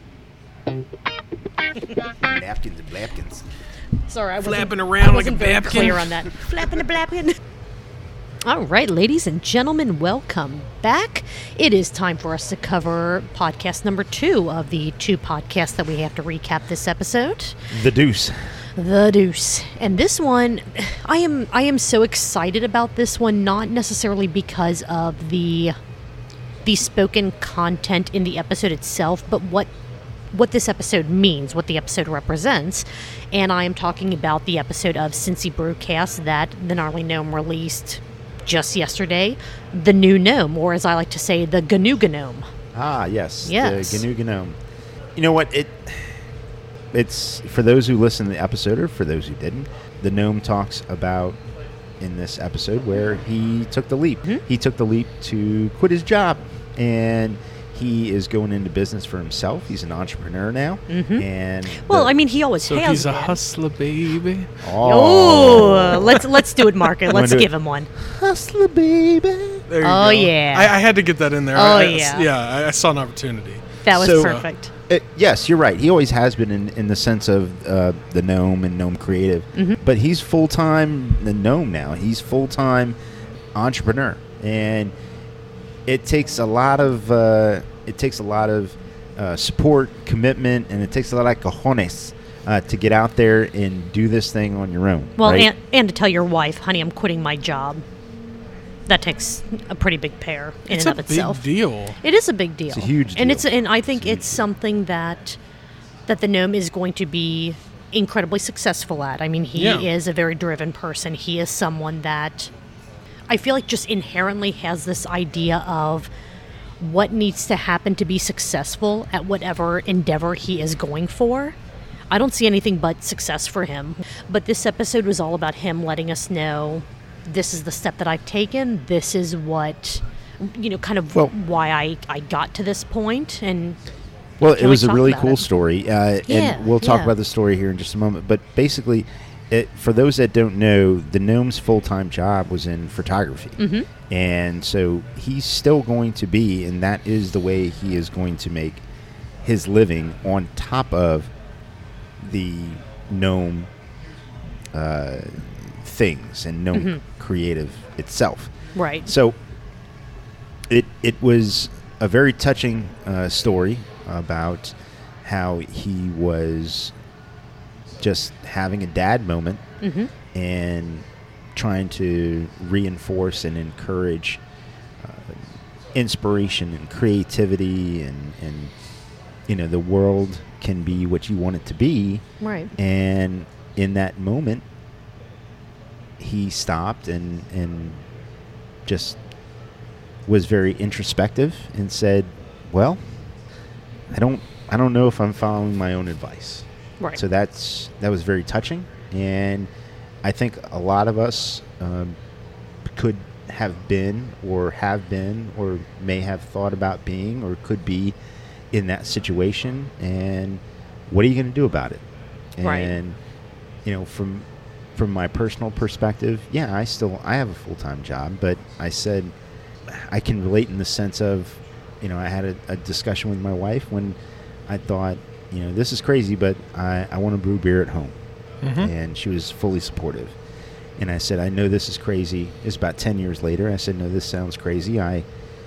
[SPEAKER 2] Napkins and Blapkins.
[SPEAKER 3] Sorry, I wasn't,
[SPEAKER 4] Flapping
[SPEAKER 3] I
[SPEAKER 4] around like a
[SPEAKER 3] wasn't very
[SPEAKER 4] babkin.
[SPEAKER 3] clear on that. Flapping a blapkin. All right, ladies and gentlemen, welcome back. It is time for us to cover podcast number two of the two podcasts that we have to recap this episode.
[SPEAKER 2] The Deuce.
[SPEAKER 3] The Deuce. And this one, I am I am so excited about this one, not necessarily because of the the spoken content in the episode itself, but what what this episode means, what the episode represents. And I am talking about the episode of Cincy Brewcast that the Gnarly Gnome released just yesterday, the new gnome, or as I like to say, the Ganuga Gnome.
[SPEAKER 2] Ah, yes.
[SPEAKER 3] Yes.
[SPEAKER 2] The Ganuga Gnome. You know what? It it's for those who listened to the episode, or for those who didn't. The gnome talks about in this episode where he took the leap.
[SPEAKER 3] Mm-hmm.
[SPEAKER 2] He took the leap to quit his job, and he is going into business for himself. He's an entrepreneur now,
[SPEAKER 3] Mm-hmm.
[SPEAKER 2] and
[SPEAKER 3] Well,
[SPEAKER 2] the-
[SPEAKER 3] I mean, he always
[SPEAKER 4] So
[SPEAKER 3] has
[SPEAKER 4] he's a
[SPEAKER 3] been.
[SPEAKER 4] hustler, baby.
[SPEAKER 3] Oh, let's let's do it, Marco.
[SPEAKER 2] wanna
[SPEAKER 3] Let's
[SPEAKER 2] do it?
[SPEAKER 3] give him one.
[SPEAKER 2] hustler, baby.
[SPEAKER 4] There you
[SPEAKER 3] Oh,
[SPEAKER 4] go.
[SPEAKER 3] yeah.
[SPEAKER 4] I, I had to get that in there.
[SPEAKER 3] Oh,
[SPEAKER 4] I, I-
[SPEAKER 3] yeah.
[SPEAKER 4] Yeah, I, I saw an opportunity.
[SPEAKER 3] That was
[SPEAKER 2] So-
[SPEAKER 3] perfect.
[SPEAKER 2] Uh, yes, you're right. He always has been in, in the sense of uh, the gnome and gnome creative,
[SPEAKER 3] Mm-hmm.
[SPEAKER 2] but he's full time the gnome now. He's full time entrepreneur, and it takes a lot of uh, it takes a lot of uh, support, commitment, and it takes a lot of cojones uh, to get out there and do this thing on your own.
[SPEAKER 3] Well,
[SPEAKER 2] right?
[SPEAKER 3] and, and to tell your wife, honey, I'm quitting my job. That takes a pretty big pair in
[SPEAKER 4] It's
[SPEAKER 3] and
[SPEAKER 4] a
[SPEAKER 3] of
[SPEAKER 4] big
[SPEAKER 3] itself.
[SPEAKER 4] deal.
[SPEAKER 3] It is a big deal.
[SPEAKER 2] It's a huge
[SPEAKER 3] And
[SPEAKER 2] deal.
[SPEAKER 3] it's and I think
[SPEAKER 2] It's a huge
[SPEAKER 3] it's something that that the gnome is going to be incredibly successful at. I mean, he
[SPEAKER 4] Yeah.
[SPEAKER 3] is a very driven person. He is someone that I feel like just inherently has this idea of what needs to happen to be successful at whatever endeavor he is going for. I don't see anything but success for him. But this episode was all about him letting us know this is the step that I've taken. This is what, you know, kind of
[SPEAKER 2] Well-
[SPEAKER 3] why I, I got to this point. And
[SPEAKER 2] Well,
[SPEAKER 3] Can
[SPEAKER 2] it
[SPEAKER 3] we
[SPEAKER 2] was a
[SPEAKER 3] talk
[SPEAKER 2] really
[SPEAKER 3] about
[SPEAKER 2] cool
[SPEAKER 3] it?
[SPEAKER 2] story, uh,
[SPEAKER 3] Yeah,
[SPEAKER 2] and we'll talk
[SPEAKER 3] yeah.
[SPEAKER 2] about the story here in just a moment. But basically, it, for those that don't know, the gnome's full-time job was in photography,
[SPEAKER 3] Mhm.
[SPEAKER 2] and so he's still going to be, and that is the way he is going to make his living on top of the gnome uh, things and gnome
[SPEAKER 3] Mhm.
[SPEAKER 2] creative itself.
[SPEAKER 3] right.
[SPEAKER 2] So it it was a very touching uh, story about how he was just having a dad moment
[SPEAKER 3] hmm
[SPEAKER 2] and trying to reinforce and encourage uh, inspiration and creativity and, and you know the world can be what you want it to be.
[SPEAKER 3] Right.
[SPEAKER 2] And in that moment, he stopped and and just was very introspective and said, "Well, I don't I don't know if I'm following my own advice."
[SPEAKER 3] Right.
[SPEAKER 2] So that's that was very touching, and I think a lot of us um, could have been or have been or may have thought about being or could be in that situation. And what are you going to do about it?
[SPEAKER 3] Right.
[SPEAKER 2] And you know, from from my personal perspective, yeah, I still I have a full-time job, but I said I can relate in the sense of, you know, I had a, a discussion with my wife when I thought, you know, this is crazy, but I, I want to brew beer at home.
[SPEAKER 4] Mhm.
[SPEAKER 2] And she was fully supportive. And I said, I know this is crazy. It's about ten years later. I said, no, this sounds crazy. I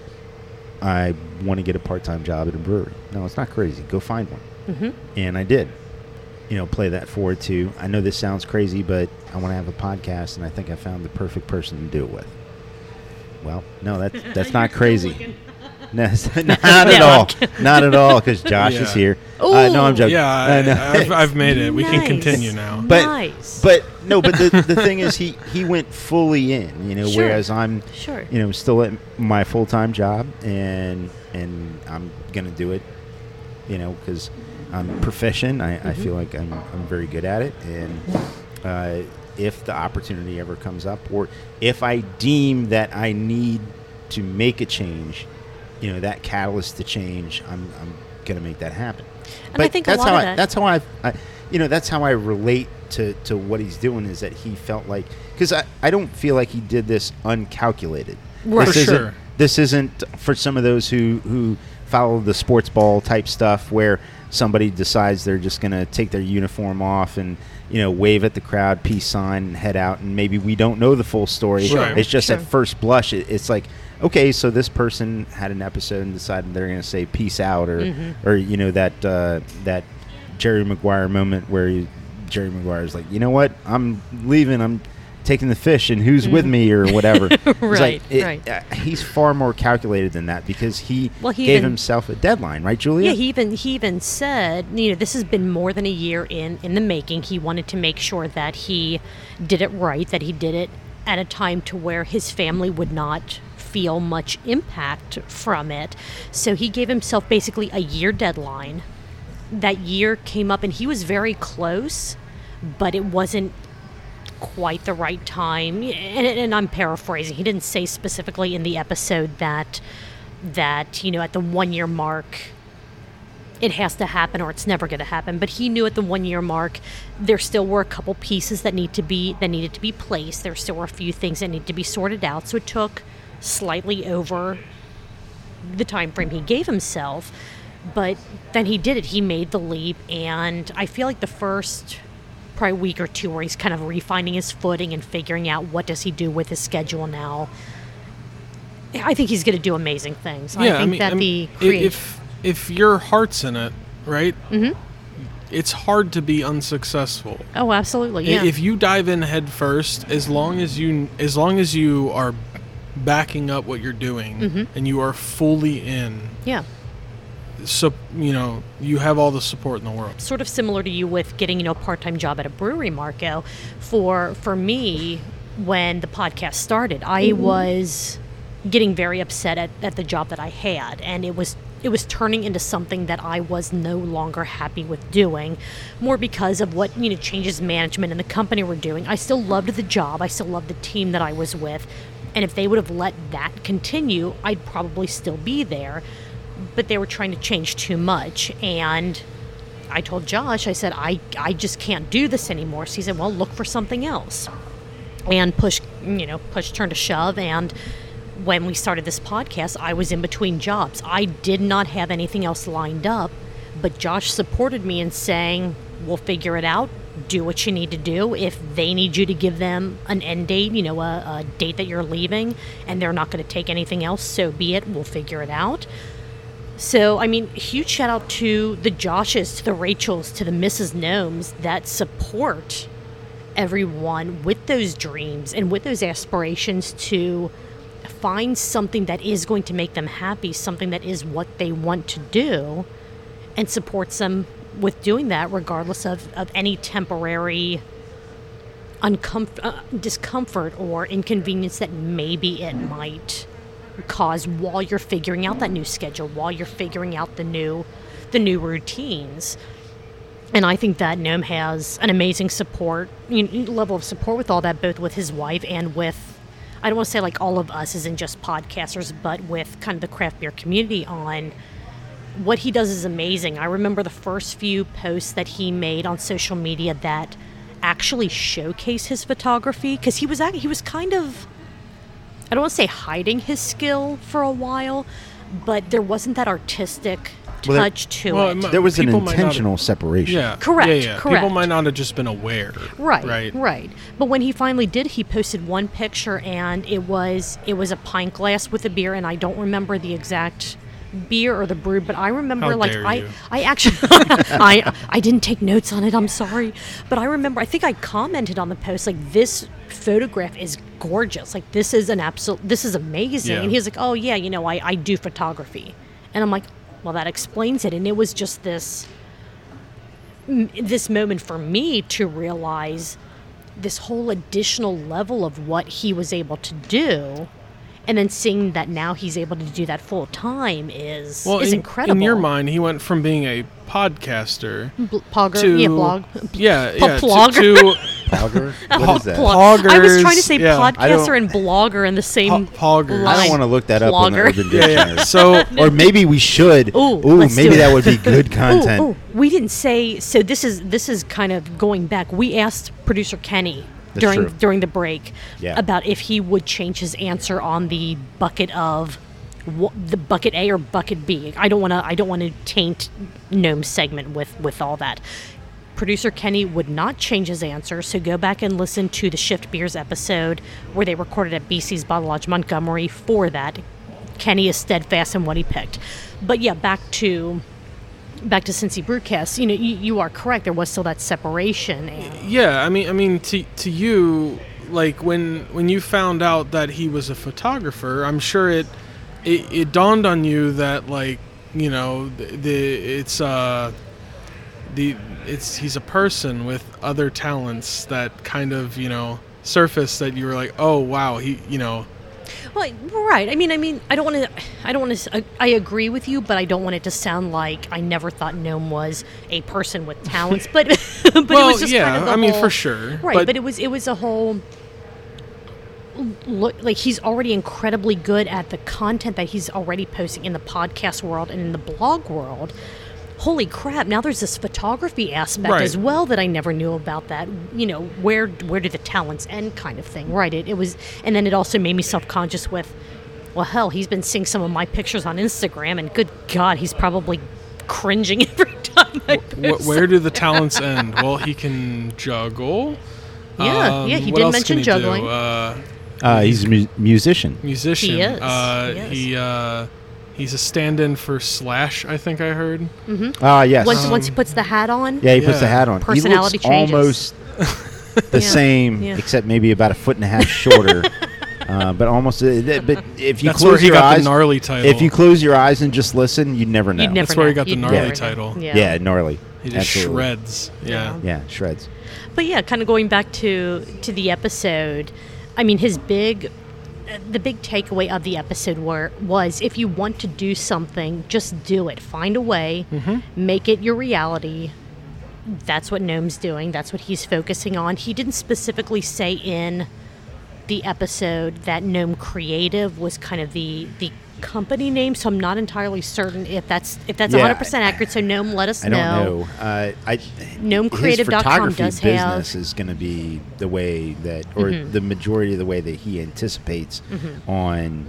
[SPEAKER 2] I want to get a part-time job at a brewery. No, it's not crazy. Go find one.
[SPEAKER 3] hmm
[SPEAKER 2] And I did. You know, play that forward to, I know this sounds crazy, but I want to have a podcast, and I think I found the perfect person to do it with. Well, no, that's that's not crazy. No, it's not at
[SPEAKER 3] No,
[SPEAKER 2] all.
[SPEAKER 3] I'm
[SPEAKER 2] Not at all, because Josh is
[SPEAKER 4] Yeah.
[SPEAKER 2] here. Uh, no, I'm
[SPEAKER 3] Ooh.
[SPEAKER 2] joking.
[SPEAKER 4] Yeah,
[SPEAKER 2] Uh, no.
[SPEAKER 4] I, I've, I've made it. We can
[SPEAKER 3] Nice.
[SPEAKER 4] continue now.
[SPEAKER 2] But
[SPEAKER 3] Nice.
[SPEAKER 2] but no, but the the thing is, he he went fully in. You know,
[SPEAKER 3] Sure.
[SPEAKER 2] whereas I'm,
[SPEAKER 3] Sure.
[SPEAKER 2] you know, still at my full time job, and and I'm gonna do it. You know, because I'm proficient. I, mm-hmm. I feel like I'm I'm very good at it, and uh, if the opportunity ever comes up, or if I deem that I need to make a change, you know, that catalyst to change, I'm I'm going to make that happen.
[SPEAKER 3] And
[SPEAKER 2] but
[SPEAKER 3] I think
[SPEAKER 2] that's
[SPEAKER 3] a lot
[SPEAKER 2] how
[SPEAKER 3] of
[SPEAKER 2] I,
[SPEAKER 3] that,
[SPEAKER 2] that's how I, I, you know, that's how I relate to, to what he's doing, is that he felt like, because I, I don't feel like he did this uncalculated.
[SPEAKER 3] Right.
[SPEAKER 2] This
[SPEAKER 4] For
[SPEAKER 2] isn't,
[SPEAKER 4] sure.
[SPEAKER 2] This isn't for some of those who, who follow the sports ball type stuff where somebody decides they're just going to take their uniform off and, you know, wave at the crowd, peace sign, and head out, and maybe we don't know the full story.
[SPEAKER 4] Sure.
[SPEAKER 2] It's just
[SPEAKER 3] Sure.
[SPEAKER 2] at first blush, it, it's like, okay, so this person had an episode and decided they're going to say peace out, or,
[SPEAKER 3] mm-hmm.
[SPEAKER 2] or you know, that uh, that Jerry Maguire moment where he, Jerry Maguire's like, you know what, I'm leaving, I'm taking the fish, and who's
[SPEAKER 3] mm-hmm.
[SPEAKER 2] with me, or whatever. It's
[SPEAKER 3] right,
[SPEAKER 2] like, it,
[SPEAKER 3] right.
[SPEAKER 2] Uh, he's far more calculated than that, because he,
[SPEAKER 3] Well, he
[SPEAKER 2] gave
[SPEAKER 3] even-
[SPEAKER 2] himself a deadline, right, Julia?
[SPEAKER 3] Yeah, he even he even said, you know, this has been more than a year in in the making. He wanted to make sure that he did it right, that he did it at a time to where his family would not feel much impact from it. So he gave himself basically a year deadline. That year came up and he was very close, but it wasn't quite the right time. And, and I'm paraphrasing. He didn't say specifically in the episode that that, you know, at the one year mark it has to happen or it's never going to happen. But he knew at the one year mark there still were a couple pieces that need to be that needed to be placed. There still were a few things that needed to be sorted out. So it took slightly over the time frame he gave himself, but then he did it. He made the leap, and I feel like the first probably week or two where he's kind of refining his footing and figuring out what does he do with his schedule now. I think he's going to do amazing things.
[SPEAKER 4] Yeah,
[SPEAKER 3] I think
[SPEAKER 4] I mean,
[SPEAKER 3] that
[SPEAKER 4] I mean,
[SPEAKER 3] the
[SPEAKER 4] i-
[SPEAKER 3] create-
[SPEAKER 4] if if your heart's in it, right?
[SPEAKER 3] Mhm.
[SPEAKER 4] It's hard to be unsuccessful.
[SPEAKER 3] oh, absolutely,
[SPEAKER 4] I-
[SPEAKER 3] yeah.
[SPEAKER 4] If you dive in head first, as long as you as long as you are backing up what you're doing
[SPEAKER 3] Mhm.
[SPEAKER 4] and you are fully in,
[SPEAKER 3] yeah.
[SPEAKER 4] so you know you have all the support in the world.
[SPEAKER 3] Sort of similar to you with getting, you know, a part-time job at a brewery, Marco. For for me, when the podcast started, I was getting very upset at, at the job that I had, and it was it was turning into something that I was no longer happy with doing, more because of what, you know, changes management and the company were doing. I still loved the job, I still loved the team that I was with, and if they would have let that continue, I'd probably still be there. But they were trying to change too much, and I told Josh, I said, I, I just can't do this anymore. So he said, well, look for something else. And push, you know, push turned to shove, and when we started this podcast, I was in between jobs. I did not have anything else lined up, but Josh supported me in saying, we'll figure it out. Do what you need to do. If they need you to give them an end date, you know, a, a date that you're leaving, and they're not going to take anything else, so be it. We'll figure it out. So, I mean, huge shout out to the Joshes, to the Rachels, to the Missus Gnomes that support everyone with those dreams and with those aspirations to find something that is going to make them happy, something that is what they want to do, and supports them with doing that regardless of, of any temporary uncomfort, uh, discomfort or inconvenience that maybe it might cause while you're figuring out that new schedule, while you're figuring out the new the new routines. And I think that Gnome has an amazing support, you know, level of support with all that, both with his wife and with, I don't want to say like all of us isn't just podcasters, but with kind of the craft beer community on what he does is amazing. I remember the first few posts that he made on social media that actually showcase his photography, because he was act- he was kind of, I don't want to say hiding his skill for a while, but there wasn't that artistic
[SPEAKER 2] Well, there-
[SPEAKER 3] touch to
[SPEAKER 4] well,
[SPEAKER 3] it.
[SPEAKER 4] it might-
[SPEAKER 2] There was an
[SPEAKER 4] People might not have-
[SPEAKER 2] intentional separation.
[SPEAKER 4] Yeah,
[SPEAKER 3] Correct,
[SPEAKER 4] Yeah, yeah.
[SPEAKER 3] correct.
[SPEAKER 4] People might not have just been aware.
[SPEAKER 3] Right,
[SPEAKER 4] Right.
[SPEAKER 3] right. But when he finally did, he posted one picture, and it was it was a pint glass with a beer, and I don't remember the exact beer or the brew, but I remember
[SPEAKER 4] How
[SPEAKER 3] like
[SPEAKER 4] dare
[SPEAKER 3] I
[SPEAKER 4] you.
[SPEAKER 3] I actually I I didn't take notes on it. I'm sorry, but I remember I think I commented on the post like, this photograph is gorgeous. Like, this is an absolute this is amazing.
[SPEAKER 4] Yeah.
[SPEAKER 3] And he was like, oh yeah, you know, I I do photography, and I'm like, well, that explains it. And it was just this m- this moment for me to realize this whole additional level of what he was able to do, and then seeing that now he's able to do that full time is
[SPEAKER 4] well,
[SPEAKER 3] is
[SPEAKER 4] in,
[SPEAKER 3] incredible.
[SPEAKER 4] In your mind, he went from being a podcaster
[SPEAKER 3] Bl- Pogger,
[SPEAKER 4] to
[SPEAKER 3] yeah, blog,
[SPEAKER 4] yeah,
[SPEAKER 3] P-
[SPEAKER 4] yeah, to,
[SPEAKER 3] plogger.
[SPEAKER 4] to
[SPEAKER 2] Pogger? What is that?
[SPEAKER 3] Plog- I was trying to
[SPEAKER 4] Poggers,
[SPEAKER 3] say
[SPEAKER 4] yeah.
[SPEAKER 2] I don't-
[SPEAKER 3] podcaster and blogger in the same.
[SPEAKER 4] Po- poggers.
[SPEAKER 2] I
[SPEAKER 3] line.
[SPEAKER 2] don't want to look that up on the
[SPEAKER 3] Blogger.
[SPEAKER 2] Urban
[SPEAKER 4] Yeah,
[SPEAKER 2] Dictionary.
[SPEAKER 4] yeah. So
[SPEAKER 2] Or maybe we should.
[SPEAKER 3] Ooh,
[SPEAKER 2] Ooh,
[SPEAKER 3] let's
[SPEAKER 2] maybe
[SPEAKER 3] do
[SPEAKER 2] that
[SPEAKER 3] it.
[SPEAKER 2] would be good content.
[SPEAKER 3] Ooh, ooh, we didn't say. So this is this is kind of going back. We asked producer Kenny
[SPEAKER 2] That's
[SPEAKER 3] during
[SPEAKER 2] true.
[SPEAKER 3] during the break
[SPEAKER 2] Yeah.
[SPEAKER 3] about if he would change his answer on the bucket of wh- the bucket A or bucket B. I don't want to. I don't want to taint Gnome's segment with with all that. Producer Kenny would not change his answer, so go back and listen to the Shift Beers episode where they recorded at B C's Bottle Lodge Montgomery for that. Kenny is steadfast in what he picked. But yeah, back to back to Cincy Brewcast. You know, you, you are correct. There was still that separation. And
[SPEAKER 4] yeah, I mean, I mean, to to you, like when when you found out that he was a photographer, I'm sure it it, it dawned on you that like you know the, the it's uh the it's he's a person with other talents that kind of you know surface that you were like, oh wow, he you know.
[SPEAKER 3] Well, right. I mean, I mean, I don't want to. I don't want to. I agree with you, but I don't want it to sound like I never thought Gnome was a person with talents. But, but
[SPEAKER 4] well,
[SPEAKER 3] it was just
[SPEAKER 4] yeah,
[SPEAKER 3] kind of the
[SPEAKER 4] I mean,
[SPEAKER 3] whole-
[SPEAKER 4] for sure,
[SPEAKER 3] right? But, but it was it was a whole. Look, like he's already incredibly good at the content that he's already posting in the podcast world and in the blog world. Holy crap! Now there's this photography aspect
[SPEAKER 4] Right.
[SPEAKER 3] as well that I never knew about. That you know, where where do the talents end, kind of thing, right? It, it was, and then it also made me self conscious with, well, hell, he's been seeing some of my pictures on Instagram, and good God, he's probably cringing every time I
[SPEAKER 4] Wh-
[SPEAKER 3] post
[SPEAKER 4] where do the talents end? Well, he can juggle.
[SPEAKER 3] Yeah,
[SPEAKER 4] Um,
[SPEAKER 3] yeah, he
[SPEAKER 4] what
[SPEAKER 3] did
[SPEAKER 4] else
[SPEAKER 3] mention
[SPEAKER 4] can he
[SPEAKER 3] juggling.
[SPEAKER 4] Do? Uh,
[SPEAKER 2] Uh, he's a mu- musician.
[SPEAKER 4] musician.
[SPEAKER 3] He is,
[SPEAKER 4] Uh,
[SPEAKER 3] he is.
[SPEAKER 4] he uh, he's a stand-in for Slash. I think I heard.
[SPEAKER 2] Ah, yes.
[SPEAKER 3] Once once he puts the hat on,
[SPEAKER 2] yeah, he puts the
[SPEAKER 4] Yeah.
[SPEAKER 2] hat on.
[SPEAKER 3] Personality
[SPEAKER 2] he looks
[SPEAKER 3] changes.
[SPEAKER 2] almost the
[SPEAKER 3] Yeah.
[SPEAKER 2] same,
[SPEAKER 3] Yeah.
[SPEAKER 2] except maybe about a foot and a half shorter. uh, but almost. Uh, th- but if you
[SPEAKER 4] That's
[SPEAKER 2] close
[SPEAKER 4] where he
[SPEAKER 2] your
[SPEAKER 4] got
[SPEAKER 2] eyes,
[SPEAKER 4] the gnarly title.
[SPEAKER 2] if you close your eyes and just listen, you'd never know.
[SPEAKER 3] you'd never
[SPEAKER 4] That's where
[SPEAKER 3] know.
[SPEAKER 4] he got the
[SPEAKER 3] You'd
[SPEAKER 4] gnarly
[SPEAKER 3] never know.
[SPEAKER 4] title.
[SPEAKER 3] Yeah.
[SPEAKER 2] Yeah, gnarly.
[SPEAKER 4] he just
[SPEAKER 2] Absolutely.
[SPEAKER 4] shreds. Yeah.
[SPEAKER 2] Yeah, shreds.
[SPEAKER 3] But yeah, kind of going back to to the episode, I mean, his big, the big takeaway of the episode were was if you want to do something, just do it. Find a way, make it your reality. That's what Gnome's doing. That's what he's focusing on. He didn't specifically say in the episode that Gnome Creative was kind of the the company name, so I'm not entirely certain if that's if that's
[SPEAKER 2] Yeah,
[SPEAKER 3] one hundred percent accurate. So Gnome, let us
[SPEAKER 2] I don't know. Uh, I
[SPEAKER 3] gnome creative dot com
[SPEAKER 2] his photography
[SPEAKER 3] does
[SPEAKER 2] business
[SPEAKER 3] have-
[SPEAKER 2] is going to be the way that, or the majority of the way that he anticipates on,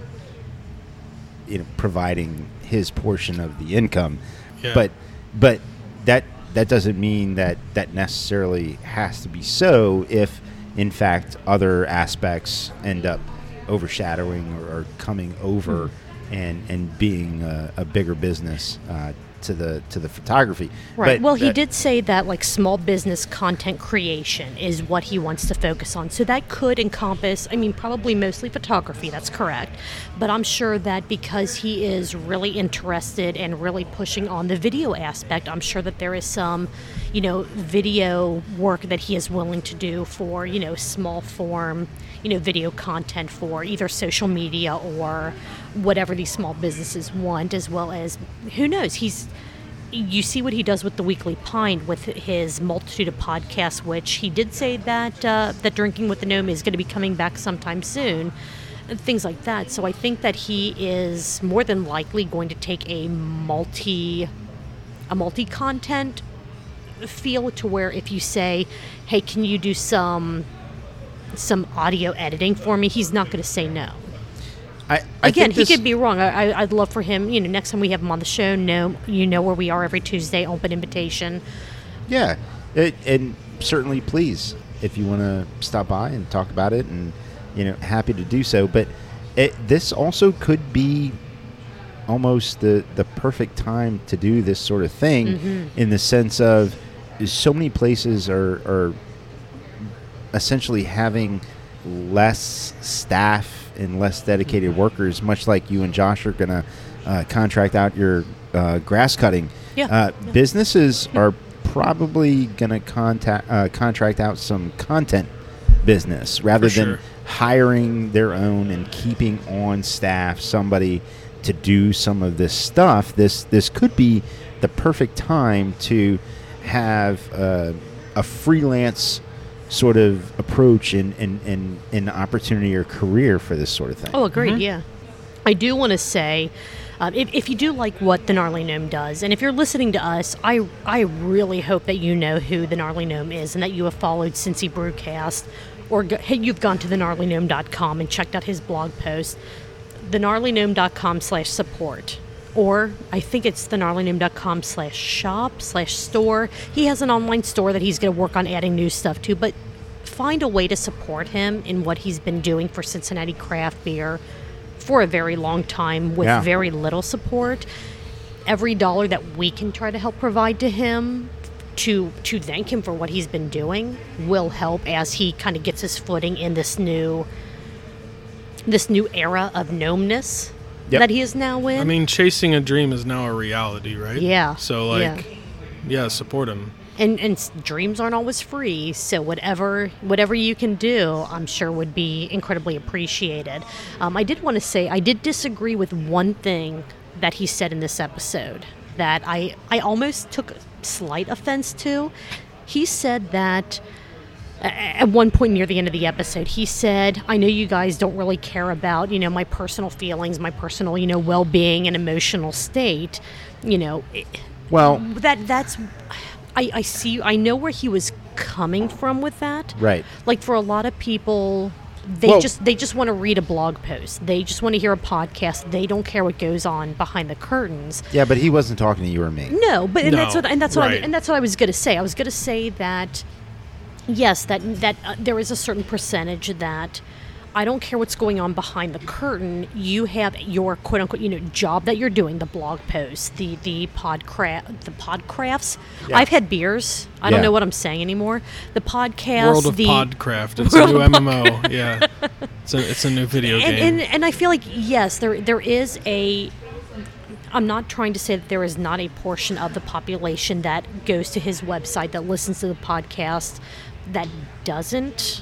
[SPEAKER 2] you know, providing his portion of the income.
[SPEAKER 4] Yeah.
[SPEAKER 2] But, but that that doesn't mean that that necessarily has to be so. If in fact other aspects end up overshadowing or, or coming over and and being a, a bigger business uh, to the to the photography.
[SPEAKER 3] Right.
[SPEAKER 2] But
[SPEAKER 3] well, he
[SPEAKER 2] that-
[SPEAKER 3] did say that like small business content creation is what he wants to focus on. So that could encompass, I mean, probably mostly photography. That's correct. But I'm sure that because he is really interested and really pushing on the video aspect, I'm sure that there is some, you know, video work that he is willing to do for, you know, small form, you know, video content for either social media or whatever these small businesses want, as well as, who knows, he's, you see what he does with the Weekly Pint with his multitude of podcasts, which he did say that uh, that Drinking with the Gnome is going to be coming back sometime soon, and things like that. So I think that he is more than likely going to take a multi a multi content feel to where if you say, hey, can you do some some audio editing for me, he's not going to say no.
[SPEAKER 2] I, I
[SPEAKER 3] Again,
[SPEAKER 2] think
[SPEAKER 3] he
[SPEAKER 2] this-
[SPEAKER 3] could be wrong. I, I- I'd love for him, you know, next time we have him on the show, know, you know where we are every Tuesday, open invitation.
[SPEAKER 2] Yeah, it, and certainly please, if you want to stop by and talk about it, and you know, happy to do so. But it, this also could be almost the the perfect time to do this sort of thing,
[SPEAKER 3] Mm-hmm.
[SPEAKER 2] in the sense of so many places are are essentially having less staff and less dedicated
[SPEAKER 3] Mm-hmm.
[SPEAKER 2] workers, much like you and Josh are going to uh, contract out your uh, grass cutting.
[SPEAKER 3] Yeah.
[SPEAKER 2] Uh, Businesses are probably going to contact uh, contract out some content business rather
[SPEAKER 4] For
[SPEAKER 2] than
[SPEAKER 4] sure.
[SPEAKER 2] hiring their own and keeping on staff somebody to do some of this stuff. This this could be the perfect time to have uh, a freelance sort of approach and and and an opportunity or career for this sort of thing.
[SPEAKER 3] Oh, agreed.
[SPEAKER 4] Mm-hmm.
[SPEAKER 3] Yeah, I do want to say, um, if, if you do like what the Gnarly Gnome does, and if you're listening to us, I I really hope that you know who the Gnarly Gnome is, and that you have followed Cincy Brewcast, or go, hey, you've gone to the gnarly gnome dot com and checked out his blog post, the gnarly gnome dot com slash support. Or I think it's the gnarly gnome dot com slash shop slash store. He has an online store that he's going to work on adding new stuff to, but find a way to support him in what he's been doing for Cincinnati craft beer for a very long time with
[SPEAKER 2] Yeah.
[SPEAKER 3] very little support. Every dollar that we can try to help provide to him to to thank him for what he's been doing will help as he kind of gets his footing in this new this new era of gnomeness
[SPEAKER 2] Yep.
[SPEAKER 3] that he is now in.
[SPEAKER 4] I mean, chasing a dream is now a reality, right?
[SPEAKER 3] Yeah,
[SPEAKER 4] So, like,
[SPEAKER 3] yeah.
[SPEAKER 4] yeah, support him.
[SPEAKER 3] and and s- dreams aren't always free, so whatever whatever you can do, I'm sure would be incredibly appreciated. Um, I did want to say I did disagree with one thing that he said in this episode that I I almost took slight offense to. He said that a- at one point near the end of the episode, he said, I know you guys don't really care about, you know, my personal feelings, my personal, you know, well-being and emotional state, you know, it-
[SPEAKER 2] Well,
[SPEAKER 3] that that's I, I see I know where he was coming from with that.
[SPEAKER 2] right.
[SPEAKER 3] Like for a lot of people, they
[SPEAKER 2] Well-
[SPEAKER 3] just they just want to read a blog post. They just want to hear a podcast. They don't care what goes on behind the curtains.
[SPEAKER 2] Yeah, but he wasn't talking to you or me.
[SPEAKER 3] No, but and that's
[SPEAKER 4] No,
[SPEAKER 3] what and that's what I,
[SPEAKER 4] right.
[SPEAKER 3] and that's what I was going to say. I was going to say that yes, that that uh, there is a certain percentage that I don't care what's going on behind the curtain. You have your quote unquote, you know, job that you're doing, the blog posts, the the podcraft, the podcrafts.
[SPEAKER 2] Yeah.
[SPEAKER 3] I've had beers. I
[SPEAKER 2] Yeah.
[SPEAKER 3] don't know what I'm saying anymore. The podcast,
[SPEAKER 4] World of
[SPEAKER 3] the
[SPEAKER 4] Podcraft. It's
[SPEAKER 3] World
[SPEAKER 4] a new
[SPEAKER 3] of
[SPEAKER 4] M M O. Yeah. It's a, it's a new video
[SPEAKER 3] and,
[SPEAKER 4] game.
[SPEAKER 3] and and I feel like yes, there there is a. I'm not trying to say that there is not a portion of the population that goes to his website, that listens to the podcast, that doesn't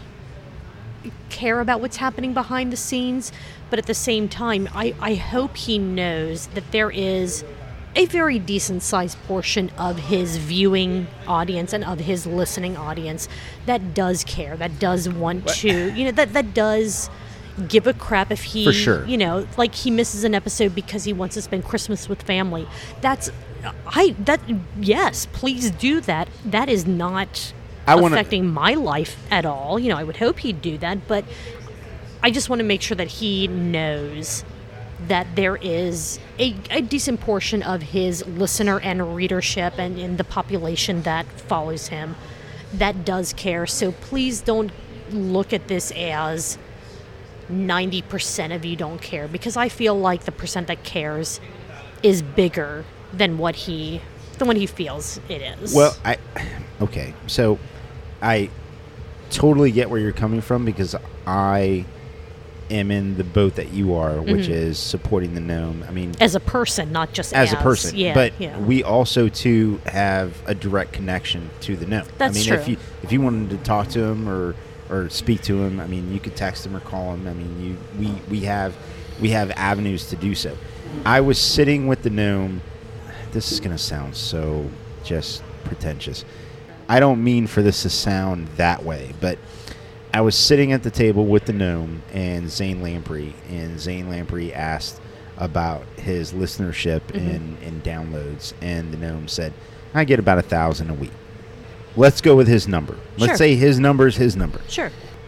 [SPEAKER 3] care about what's happening behind the scenes. But at the same time, I, I hope he knows that there is a very decent sized portion of his viewing audience and of his listening audience that does care, that does want to, you know, that, that does give a crap if he,
[SPEAKER 2] For sure.
[SPEAKER 3] you know, like he misses an episode because he wants to spend Christmas with family. That's, I, that, yes, please do that. That is not
[SPEAKER 2] I wanna-
[SPEAKER 3] affecting my life at all. You know, I would hope he'd do that, but I just want to make sure that he knows that there is a, a decent portion of his listener and readership and in the population that follows him that does care. So please don't look at this as ninety percent of you don't care, because I feel like the percent that cares is bigger than what he than what he feels it is.
[SPEAKER 2] Well, I okay. So I totally get where you're coming from, because I am in the boat that you are, which
[SPEAKER 3] Mm-hmm.
[SPEAKER 2] is supporting the gnome. I mean,
[SPEAKER 3] as a person, not just
[SPEAKER 2] as a person.
[SPEAKER 3] Yeah,
[SPEAKER 2] but
[SPEAKER 3] yeah.
[SPEAKER 2] we also too have a direct connection to the gnome.
[SPEAKER 3] That's
[SPEAKER 2] I mean,
[SPEAKER 3] true.
[SPEAKER 2] if you if you wanted to talk to him or or speak to him, I mean, you could text him or call him. I mean, you we we have we have avenues to do so. I was sitting with the gnome. This is going to sound so just pretentious. I don't mean for this to sound that way, but I was sitting at the table with the gnome and Zane Lamprey, and Zane Lamprey asked about his listenership
[SPEAKER 3] Mm-hmm.
[SPEAKER 2] and, and downloads, and the gnome said, I get about a thousand a week. Let's go with his number. Let's
[SPEAKER 3] Sure.
[SPEAKER 2] say his number is his number.
[SPEAKER 3] Sure.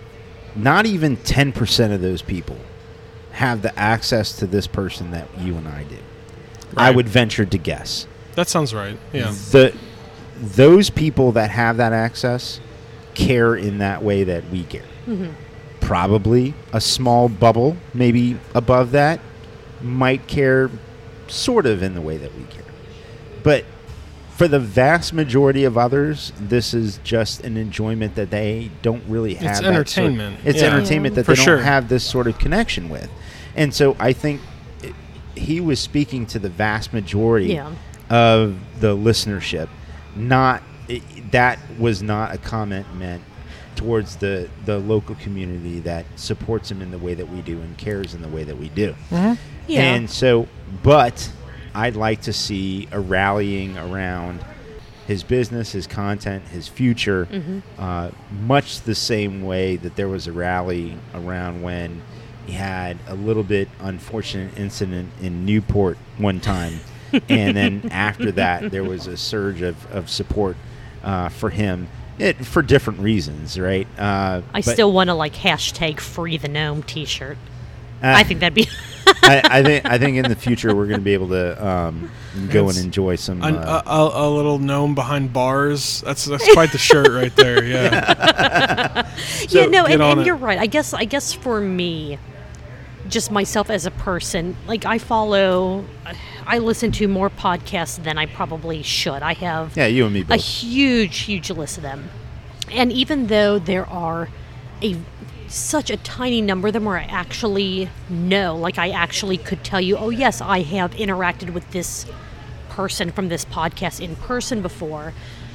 [SPEAKER 2] Not even ten percent of those people have the access to this person that you and I do. I
[SPEAKER 4] Right.
[SPEAKER 2] would venture to guess.
[SPEAKER 4] That sounds right. Yeah.
[SPEAKER 2] The those people that have that access care in that way that we care.
[SPEAKER 3] Mm-hmm.
[SPEAKER 2] Probably a small bubble, maybe above that, might care sort of in the way that we care. But for the vast majority of others, this is just an enjoyment that they don't really have.
[SPEAKER 4] It's
[SPEAKER 2] that sort-
[SPEAKER 4] entertainment.
[SPEAKER 2] it's
[SPEAKER 4] Yeah.
[SPEAKER 2] entertainment that
[SPEAKER 4] For
[SPEAKER 2] they
[SPEAKER 4] sure.
[SPEAKER 2] don't have this sort of connection with. And so I think it, he was speaking to the vast majority
[SPEAKER 3] Yeah.
[SPEAKER 2] of the listenership. Not it, that was not a comment meant towards the, the local community that supports him in the way that we do and cares in the way that we do.
[SPEAKER 3] Yeah.
[SPEAKER 2] And so, but I'd like to see a rallying around his business, his content, his future,
[SPEAKER 3] Mm-hmm.
[SPEAKER 2] uh, much the same way that there was a rally around when he had a little bit unfortunate incident in Newport one time. And then after that, there was a surge of, of support uh, for him. It, for different reasons, right? Uh,
[SPEAKER 3] I
[SPEAKER 2] but,
[SPEAKER 3] still want to like hashtag free the gnome T-shirt.
[SPEAKER 2] uh,
[SPEAKER 3] I think that'd be.
[SPEAKER 2] I, I think I think in the future we're going to be able to um, go
[SPEAKER 4] It's
[SPEAKER 2] and enjoy some.
[SPEAKER 4] An,
[SPEAKER 2] Uh,
[SPEAKER 4] a, a, a little gnome behind bars. That's that's quite the shirt right there. Yeah.
[SPEAKER 2] So,
[SPEAKER 3] yeah, no,
[SPEAKER 4] get
[SPEAKER 3] and,
[SPEAKER 4] on
[SPEAKER 3] and
[SPEAKER 4] it.
[SPEAKER 3] you're right. I guess I guess for me, just myself as a person, like I follow, I listen to more podcasts than I probably should. I have
[SPEAKER 2] yeah, you and me
[SPEAKER 3] a
[SPEAKER 2] both.
[SPEAKER 3] huge, huge list of them. And even though there are a such a tiny number of them where I actually know, like I actually could tell you, oh yes, I have interacted with this person from this podcast in person before,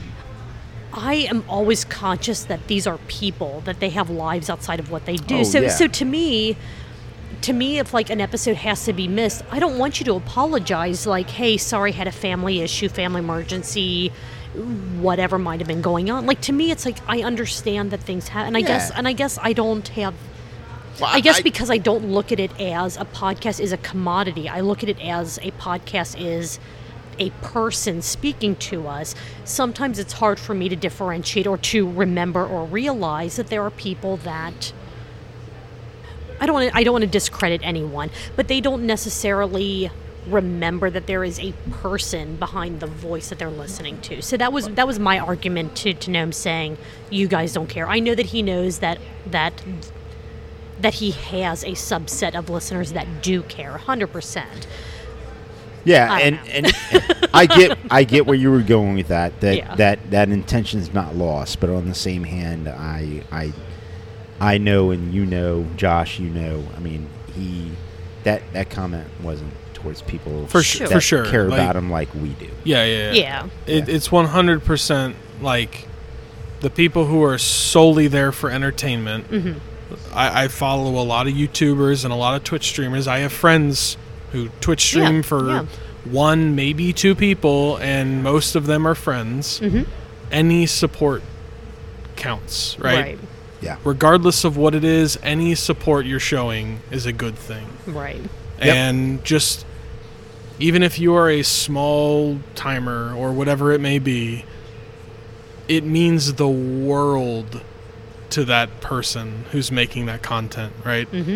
[SPEAKER 3] I am always conscious that these are people, that they have lives outside of what they do.
[SPEAKER 2] Oh,
[SPEAKER 3] so
[SPEAKER 2] yeah.
[SPEAKER 3] so to me, to me, if like an episode has to be missed, I don't want you to apologize like, hey, sorry, had a family issue, family emergency, whatever might have been going on. Like to me, it's like I understand that things happen, and I
[SPEAKER 2] Yeah.
[SPEAKER 3] guess, and I guess I don't have.
[SPEAKER 2] Well,
[SPEAKER 3] I guess
[SPEAKER 2] I-
[SPEAKER 3] because I don't look at it as a podcast is a commodity. I look at it as a podcast is a person speaking to us. Sometimes it's hard for me to differentiate or to remember or realize that there are people that. I don't want to, I don't want to discredit anyone, but they don't necessarily remember that there is a person behind the voice that they're listening to. So that was that was my argument to to Gnome saying you guys don't care. I know that he knows that that that he has a subset of listeners that do care one hundred percent.
[SPEAKER 2] Yeah,
[SPEAKER 3] I
[SPEAKER 2] and,
[SPEAKER 3] don't
[SPEAKER 2] and I get I get where you were going with that. That
[SPEAKER 3] Yeah.
[SPEAKER 2] that that intention is not lost, but on the same hand, I I I know, and you know, Josh, you know. I mean, he that that comment wasn't towards people
[SPEAKER 4] For su-
[SPEAKER 2] that
[SPEAKER 4] for sure,
[SPEAKER 2] care
[SPEAKER 4] like-
[SPEAKER 2] about him like we do.
[SPEAKER 4] Yeah, yeah,
[SPEAKER 3] Yeah.
[SPEAKER 4] It,
[SPEAKER 2] Yeah.
[SPEAKER 4] It's one hundred percent like the people who are solely there for entertainment.
[SPEAKER 3] Mm-hmm.
[SPEAKER 4] I, I follow a lot of YouTubers and a lot of Twitch streamers. I have friends who Twitch stream
[SPEAKER 3] Yeah,
[SPEAKER 4] for
[SPEAKER 3] yeah.
[SPEAKER 4] one, maybe two people, and most of them are friends.
[SPEAKER 3] Mm-hmm.
[SPEAKER 4] Any support counts, right?
[SPEAKER 3] Right.
[SPEAKER 2] Yeah.
[SPEAKER 4] Regardless of what it is, any support you're showing is a good thing.
[SPEAKER 3] Right.
[SPEAKER 2] Yep.
[SPEAKER 4] And just even if you are a small timer or whatever it may be, it means the world to that person who's making that content, right?
[SPEAKER 3] Mm-hmm.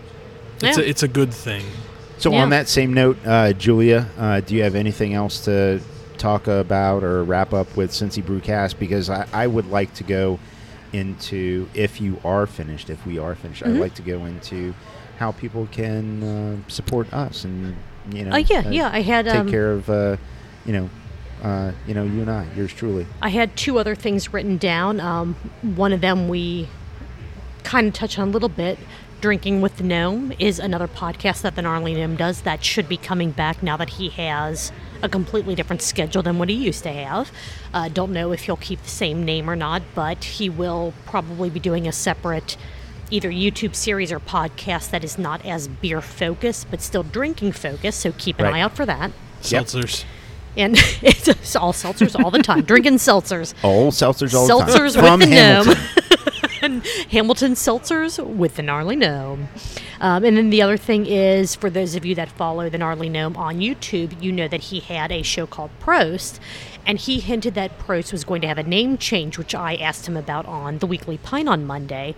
[SPEAKER 4] It's
[SPEAKER 3] Yeah.
[SPEAKER 4] a, it's a good thing.
[SPEAKER 2] So
[SPEAKER 3] Yeah.
[SPEAKER 2] on that same note, uh, Julia, uh, do you have anything else to talk about or wrap up with Cincy Brewcast? Because I, I would like to go into, if you are finished, if we are finished,
[SPEAKER 3] Mm-hmm.
[SPEAKER 2] I'd like to go into how people can uh, support us and, you know,
[SPEAKER 3] Oh yeah,
[SPEAKER 2] uh,
[SPEAKER 3] yeah. I had
[SPEAKER 2] take
[SPEAKER 3] um,
[SPEAKER 2] care of, uh, you know, uh, you know, you and I, yours truly.
[SPEAKER 3] I had two other things written down. Um, one of them we kind of touched on a little bit. Drinking with the Gnome is another podcast that the Gnarly Gnome does that should be coming back now that he has a completely different schedule than what he used to have. Uh, don't know if he'll keep the same name or not, but he will probably be doing a separate either YouTube series or podcast that is not as beer focused, but still drinking focused. So keep an
[SPEAKER 2] Right.
[SPEAKER 3] eye out for that.
[SPEAKER 2] Yep.
[SPEAKER 4] Seltzers.
[SPEAKER 3] And it's all seltzers all the time. Drinking seltzers.
[SPEAKER 2] All seltzers all the
[SPEAKER 3] Seltzers
[SPEAKER 2] time.
[SPEAKER 3] with the
[SPEAKER 2] Hamilton.
[SPEAKER 3] Gnome. And Hamilton Seltzers with the Gnarly Gnome. Um, and then the other thing is, for those of you that follow the Gnarly Gnome on YouTube, you know that he had a show called Prost, and he hinted that Prost was going to have a name change, which I asked him about on the Weekly Pint on Monday.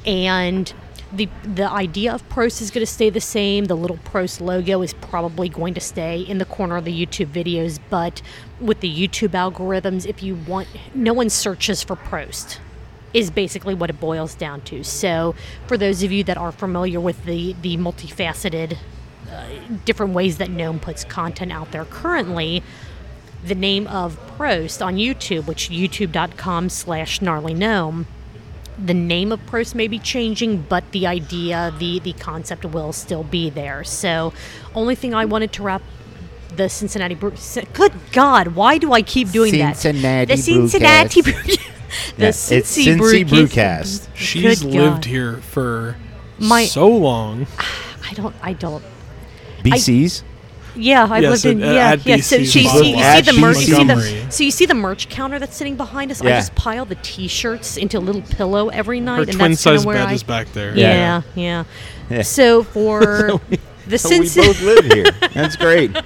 [SPEAKER 3] And the the idea of Prost is going to stay the same. The little Prost logo is probably going to stay in the corner of the YouTube videos, but with the YouTube algorithms, if you want, no one searches for Prost, is basically what it boils down to. So for those of you that are familiar with the, the multifaceted uh, different ways that Gnome puts content out there currently, the name of Prost on YouTube, which youtube.com slash gnarly gnome, the name of Prost may be changing, but the idea, the, the concept will still be there. So only thing I wanted to wrap the Cincinnati Brew... Good God, why do I keep doing
[SPEAKER 2] Cincinnati
[SPEAKER 3] that? The Cincinnati Brew... The
[SPEAKER 2] Yeah,
[SPEAKER 3] Cincy,
[SPEAKER 2] it's Cincy
[SPEAKER 3] Brewcast.
[SPEAKER 2] Brewcast.
[SPEAKER 4] She's
[SPEAKER 3] Good
[SPEAKER 4] lived
[SPEAKER 3] God.
[SPEAKER 4] here for
[SPEAKER 3] My-
[SPEAKER 4] so long.
[SPEAKER 3] I don't. I don't.
[SPEAKER 2] B C's.
[SPEAKER 3] Yeah, I've
[SPEAKER 4] Yes,
[SPEAKER 3] lived in.
[SPEAKER 4] at-
[SPEAKER 3] yeah,
[SPEAKER 4] at
[SPEAKER 3] yeah. So,
[SPEAKER 4] B C's
[SPEAKER 3] so you see, you see
[SPEAKER 2] At
[SPEAKER 3] the merch. You see
[SPEAKER 4] Montgomery.
[SPEAKER 3] the. So you see the merch counter that's sitting behind us. I
[SPEAKER 2] Yeah.
[SPEAKER 3] just pile the T-shirts into a little pillow every night,
[SPEAKER 4] Her
[SPEAKER 3] and
[SPEAKER 4] twin
[SPEAKER 3] that's kinda
[SPEAKER 4] size
[SPEAKER 3] where
[SPEAKER 4] bed
[SPEAKER 3] I,
[SPEAKER 4] is back there.
[SPEAKER 3] Yeah, yeah.
[SPEAKER 2] Yeah.
[SPEAKER 3] So for the
[SPEAKER 2] So we
[SPEAKER 3] Cincy,
[SPEAKER 2] both live here. That's great.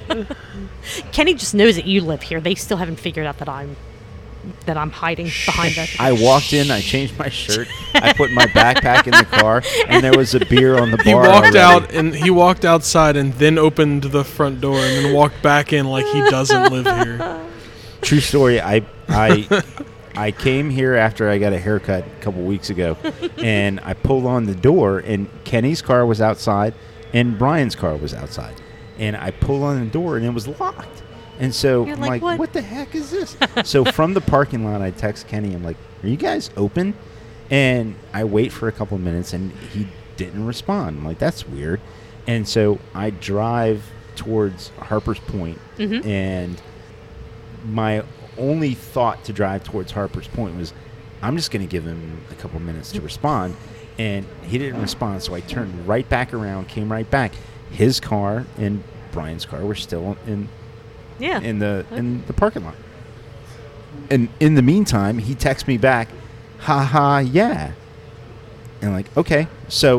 [SPEAKER 3] Kenny just knows that you live here. They still haven't figured out that I'm that I'm hiding behind that.
[SPEAKER 2] I walked in, I changed my shirt, I put my backpack in the car, and there was a beer on the bar.
[SPEAKER 4] He walked
[SPEAKER 2] already.
[SPEAKER 4] out and he walked outside and then opened the front door and then walked back in like he doesn't live here.
[SPEAKER 2] True story. I I I came here after I got a haircut a couple weeks ago, and I pulled on the door, and Kenny's car was outside, and Brian's car was outside, and I pulled on the door, and it was locked. And so
[SPEAKER 3] You're
[SPEAKER 2] I'm
[SPEAKER 3] like,
[SPEAKER 2] like,
[SPEAKER 3] "What?"
[SPEAKER 2] what? the heck is this? So from the parking lot, I text Kenny. I'm like, are you guys open? And I wait for a couple minutes, and he didn't respond. I'm like, that's weird. And so I drive towards Harper's Point,
[SPEAKER 3] Mhm.
[SPEAKER 2] and my only thought to drive towards Harper's Point was, I'm just going to give him a couple minutes to respond. And he didn't respond, so I turned right back around, came right back. His car and Brian's car were still in
[SPEAKER 3] Yeah.
[SPEAKER 2] in the in the parking lot. And in the meantime, he texts me back, "Ha ha, yeah." And I'm like, okay. So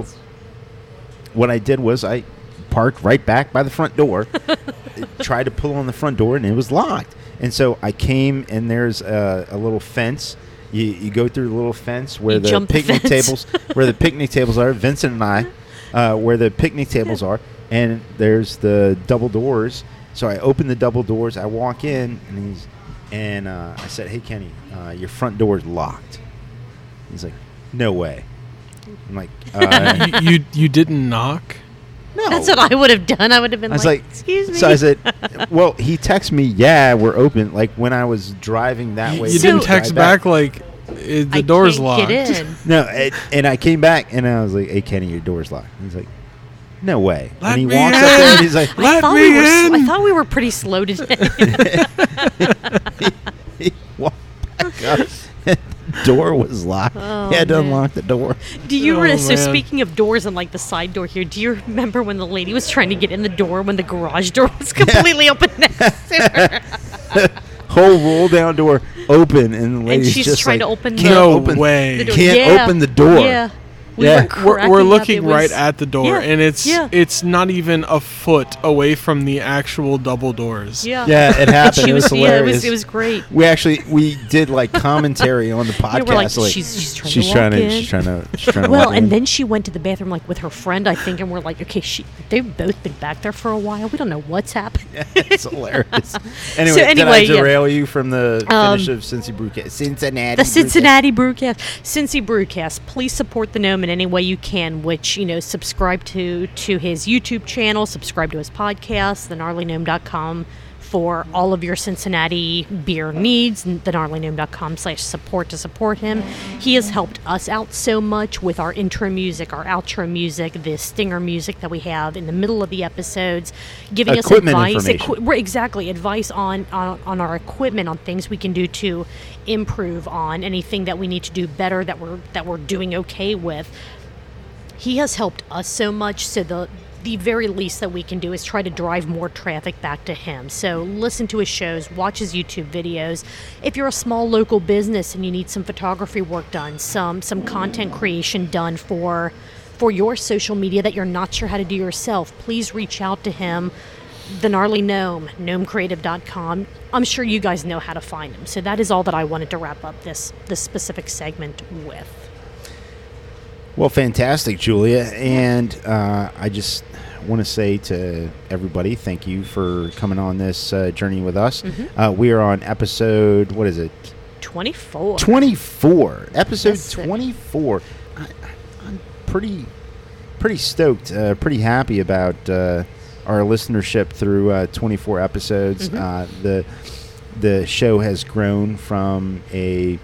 [SPEAKER 2] what I did was I parked right back by the front door, tried to pull on the front door, and it was locked. And so I came, and there's a, a little fence. You, you go through the little fence where
[SPEAKER 3] You
[SPEAKER 2] the
[SPEAKER 3] jump the
[SPEAKER 2] picnic
[SPEAKER 3] fence.
[SPEAKER 2] tables, where the picnic tables are. Vincent and I, uh, where the picnic tables are, and there's the double doors. So I open the double doors. I walk in, and he's, and uh, I said, "Hey Kenny, uh, your front door is locked." He's like, "No way." I'm like, uh,
[SPEAKER 4] you, you you didn't knock?
[SPEAKER 2] "No."
[SPEAKER 3] That's what I would have done. I would have been
[SPEAKER 2] I was
[SPEAKER 3] like,
[SPEAKER 2] like,
[SPEAKER 3] "Excuse me."
[SPEAKER 2] So I said, "Well," he texted me, "Yeah, we're open." Like when I was driving that
[SPEAKER 4] You,
[SPEAKER 2] way.
[SPEAKER 4] you
[SPEAKER 2] to
[SPEAKER 3] So-
[SPEAKER 4] didn't
[SPEAKER 2] drive
[SPEAKER 4] text back like eh, the
[SPEAKER 3] I
[SPEAKER 4] door's
[SPEAKER 3] can't
[SPEAKER 4] locked.
[SPEAKER 3] Get in.
[SPEAKER 2] No, and, and I came back and I was like, "Hey Kenny, your door's locked." He's like, "No way."
[SPEAKER 4] Let
[SPEAKER 2] and he
[SPEAKER 4] me
[SPEAKER 2] walks
[SPEAKER 4] in.
[SPEAKER 2] up there and he's like,
[SPEAKER 3] I
[SPEAKER 4] Let
[SPEAKER 3] thought
[SPEAKER 4] me
[SPEAKER 3] we were. s-
[SPEAKER 4] in.
[SPEAKER 3] I thought we were pretty slow today.
[SPEAKER 2] he walked back up. Door was locked.
[SPEAKER 3] Oh,
[SPEAKER 2] he had to
[SPEAKER 3] man.
[SPEAKER 2] unlock the door.
[SPEAKER 3] Do you?
[SPEAKER 4] Oh,
[SPEAKER 3] re- so
[SPEAKER 4] man.
[SPEAKER 3] speaking of doors and like the side door here, do you remember when the lady was trying to get in the door when the garage door was completely open next to her?
[SPEAKER 2] Whole roll down door open, and the lady's
[SPEAKER 3] she's
[SPEAKER 2] just
[SPEAKER 3] trying
[SPEAKER 2] like,
[SPEAKER 3] to open the-
[SPEAKER 2] "Can't
[SPEAKER 4] No
[SPEAKER 2] open,
[SPEAKER 4] way.
[SPEAKER 3] The door-
[SPEAKER 2] Can't
[SPEAKER 3] yeah,
[SPEAKER 2] open the door."
[SPEAKER 3] Yeah. We
[SPEAKER 2] Yeah.
[SPEAKER 3] were,
[SPEAKER 4] We're,
[SPEAKER 3] cracking
[SPEAKER 4] we're
[SPEAKER 3] up.
[SPEAKER 4] looking
[SPEAKER 3] It was-
[SPEAKER 4] right at the door,
[SPEAKER 3] Yeah,
[SPEAKER 4] and it's
[SPEAKER 3] yeah.
[SPEAKER 4] it's not even a foot away from the actual double doors.
[SPEAKER 3] Yeah.
[SPEAKER 2] Yeah, it
[SPEAKER 3] And
[SPEAKER 2] happened.
[SPEAKER 3] she
[SPEAKER 2] It was
[SPEAKER 3] was, yeah, it
[SPEAKER 2] hilarious.
[SPEAKER 3] was, it was great.
[SPEAKER 2] We actually we did like commentary on the podcast.
[SPEAKER 3] Yeah, we're like, she's, she's trying
[SPEAKER 2] she's
[SPEAKER 3] to
[SPEAKER 2] trying
[SPEAKER 3] walk
[SPEAKER 2] to
[SPEAKER 3] in.
[SPEAKER 2] she's trying to she's trying to
[SPEAKER 3] Well,
[SPEAKER 2] walk
[SPEAKER 3] and
[SPEAKER 2] in.
[SPEAKER 3] then she went to the bathroom like with her friend, I think, and we're like, okay, she they've both been back there for a while. We don't know what's happened.
[SPEAKER 2] It's hilarious. Anyway, did I
[SPEAKER 3] anyway, yeah.
[SPEAKER 2] derail you from the
[SPEAKER 3] Um,
[SPEAKER 2] finish of Cincy Brewcast? Cincinnati.
[SPEAKER 3] The
[SPEAKER 2] Brewcast.
[SPEAKER 3] Cincinnati Brewcast, Cincy Brewcast. Please support the gnome in any way you can. Which you know, subscribe to to his YouTube channel, subscribe to his podcast, the gnarly gnome dot com, for all of your Cincinnati beer needs. the gnarly gnome dot com slash support to support him. He has helped us out so much with our intro music, our outro music, the stinger music that we have in the middle of the episodes, giving
[SPEAKER 2] Equipment
[SPEAKER 3] us advice.
[SPEAKER 2] information.
[SPEAKER 3] Right, exactly, advice on, on on our equipment, on things we can do to improve on, anything that we need to do better that we're that we're doing okay with. He has helped us so much, so the the very least that we can do is try to drive more traffic back to him. So listen to his shows, watch his YouTube videos. If you're a small local business and you need some photography work done, some some content creation done for for your social media that you're not sure how to do yourself, please reach out to him. The Gnarly Gnome, gnome creative dot com. I'm sure you guys know how to find him. So that is all that I wanted to wrap up this this specific segment with.
[SPEAKER 2] Well, fantastic, Julia. And uh, I just want to say to everybody, thank you for coming on this uh, journey with us.
[SPEAKER 3] Mm-hmm.
[SPEAKER 2] Uh, we are on episode, what is it?
[SPEAKER 3] twenty-four.
[SPEAKER 2] twenty-four. Episode
[SPEAKER 3] Yes, sir.
[SPEAKER 2] twenty-four. I, I, I'm pretty, pretty stoked, uh, pretty happy about uh, our listenership through uh, twenty-four episodes.
[SPEAKER 3] Mhm.
[SPEAKER 2] Uh, the the show has grown from a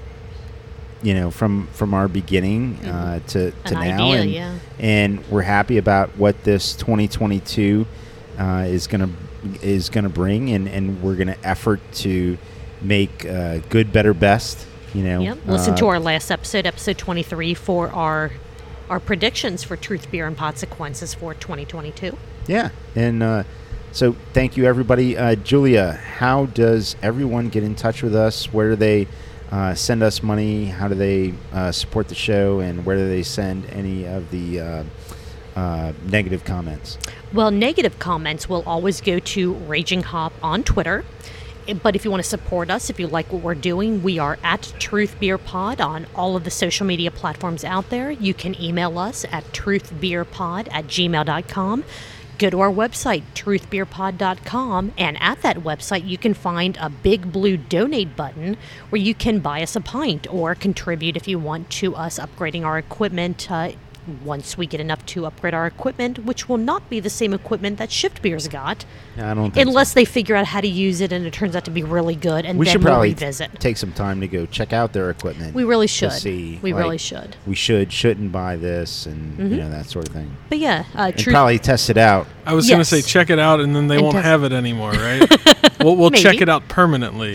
[SPEAKER 2] you know from from our beginning uh, to to
[SPEAKER 3] An
[SPEAKER 2] now,
[SPEAKER 3] idea,
[SPEAKER 2] and
[SPEAKER 3] yeah.
[SPEAKER 2] and we're happy about what this twenty twenty-two uh, is gonna is gonna bring, and and we're gonna effort to make uh, good, better, best You know,
[SPEAKER 3] Yep. Listen
[SPEAKER 2] uh,
[SPEAKER 3] to our last episode, episode twenty-three, for our our predictions for Truth, Beer, and Podsequences for twenty twenty-two.
[SPEAKER 2] Yeah, and uh, so thank you, everybody. Uh, Julia, how does everyone get in touch with us? Where do they uh, send us money? How do they uh, support the show? And where do they send any of the uh, uh, negative comments?
[SPEAKER 3] Well, negative comments will always go to Raging Hop on Twitter. But if you want to support us, if you like what we're doing, we are at Truth Beer Pod on all of the social media platforms out there. You can email us at truthbeerpod at gmail dot com. Go to our website, truth beer pod dot com, and at that website you can find a big blue donate button where you can buy us a pint or contribute if you want to us upgrading our equipment uh, once we get enough to upgrade our equipment, which will not be the same equipment that Shift Beer's got.
[SPEAKER 2] I don't think
[SPEAKER 3] Unless
[SPEAKER 2] so.
[SPEAKER 3] they figure out how to use it and it turns out to be really good, and
[SPEAKER 2] We
[SPEAKER 3] then
[SPEAKER 2] should
[SPEAKER 3] we'll
[SPEAKER 2] probably
[SPEAKER 3] revisit.
[SPEAKER 2] take some time to go check out their equipment.
[SPEAKER 3] We really
[SPEAKER 2] to
[SPEAKER 3] should.
[SPEAKER 2] see,
[SPEAKER 3] we
[SPEAKER 2] like,
[SPEAKER 3] really should.
[SPEAKER 2] We should, shouldn't buy this, and
[SPEAKER 3] Mhm.
[SPEAKER 2] you know, that sort of thing.
[SPEAKER 3] But yeah, uh,
[SPEAKER 2] And
[SPEAKER 3] Truth.
[SPEAKER 2] probably test it out.
[SPEAKER 4] I was going to
[SPEAKER 3] Yes.
[SPEAKER 4] say check it out, and then they
[SPEAKER 3] And
[SPEAKER 4] won't
[SPEAKER 3] test-
[SPEAKER 4] have it anymore, right? we'll we'll check
[SPEAKER 3] Maybe.
[SPEAKER 4] it out permanently.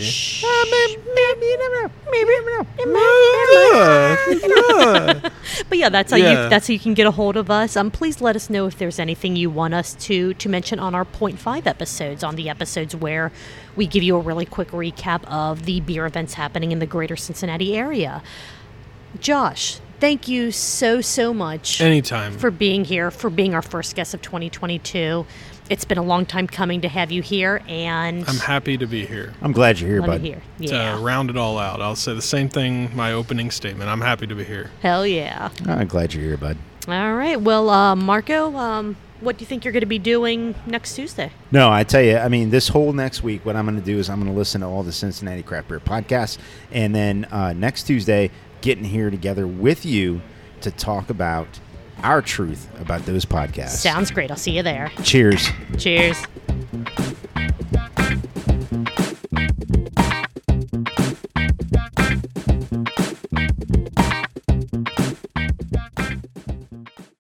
[SPEAKER 3] But yeah, that's how
[SPEAKER 4] Yeah.
[SPEAKER 3] you that's how you can get a hold of us. Um, please let us know if there's anything you want us to to mention on our point five episodes, on the episodes where we give you a really quick recap of the beer events happening in the greater Cincinnati area. Josh, thank you so so much
[SPEAKER 4] Anytime.
[SPEAKER 3] for being here, for being our first guest of twenty twenty-two. It's been a long time coming to have you here, and
[SPEAKER 4] I'm happy to be here.
[SPEAKER 2] I'm glad you're here,
[SPEAKER 3] let me
[SPEAKER 2] bud.
[SPEAKER 3] hear.
[SPEAKER 4] To
[SPEAKER 3] Yeah,
[SPEAKER 4] round it all out, I'll say the same thing, my opening statement. I'm happy to be here.
[SPEAKER 3] hell yeah.
[SPEAKER 2] I'm glad you're here, bud.
[SPEAKER 3] All right, well, uh, Marco, um, what do you think you're going to be doing next Tuesday?
[SPEAKER 2] No, I tell you, I mean, this whole next week, what I'm going to do is I'm going to listen to all the Cincinnati Craft Beer podcasts, and then uh, next Tuesday, getting here together with you to talk about our truth about those podcasts.
[SPEAKER 3] Sounds great. I'll see you there.
[SPEAKER 2] Cheers.
[SPEAKER 3] Cheers.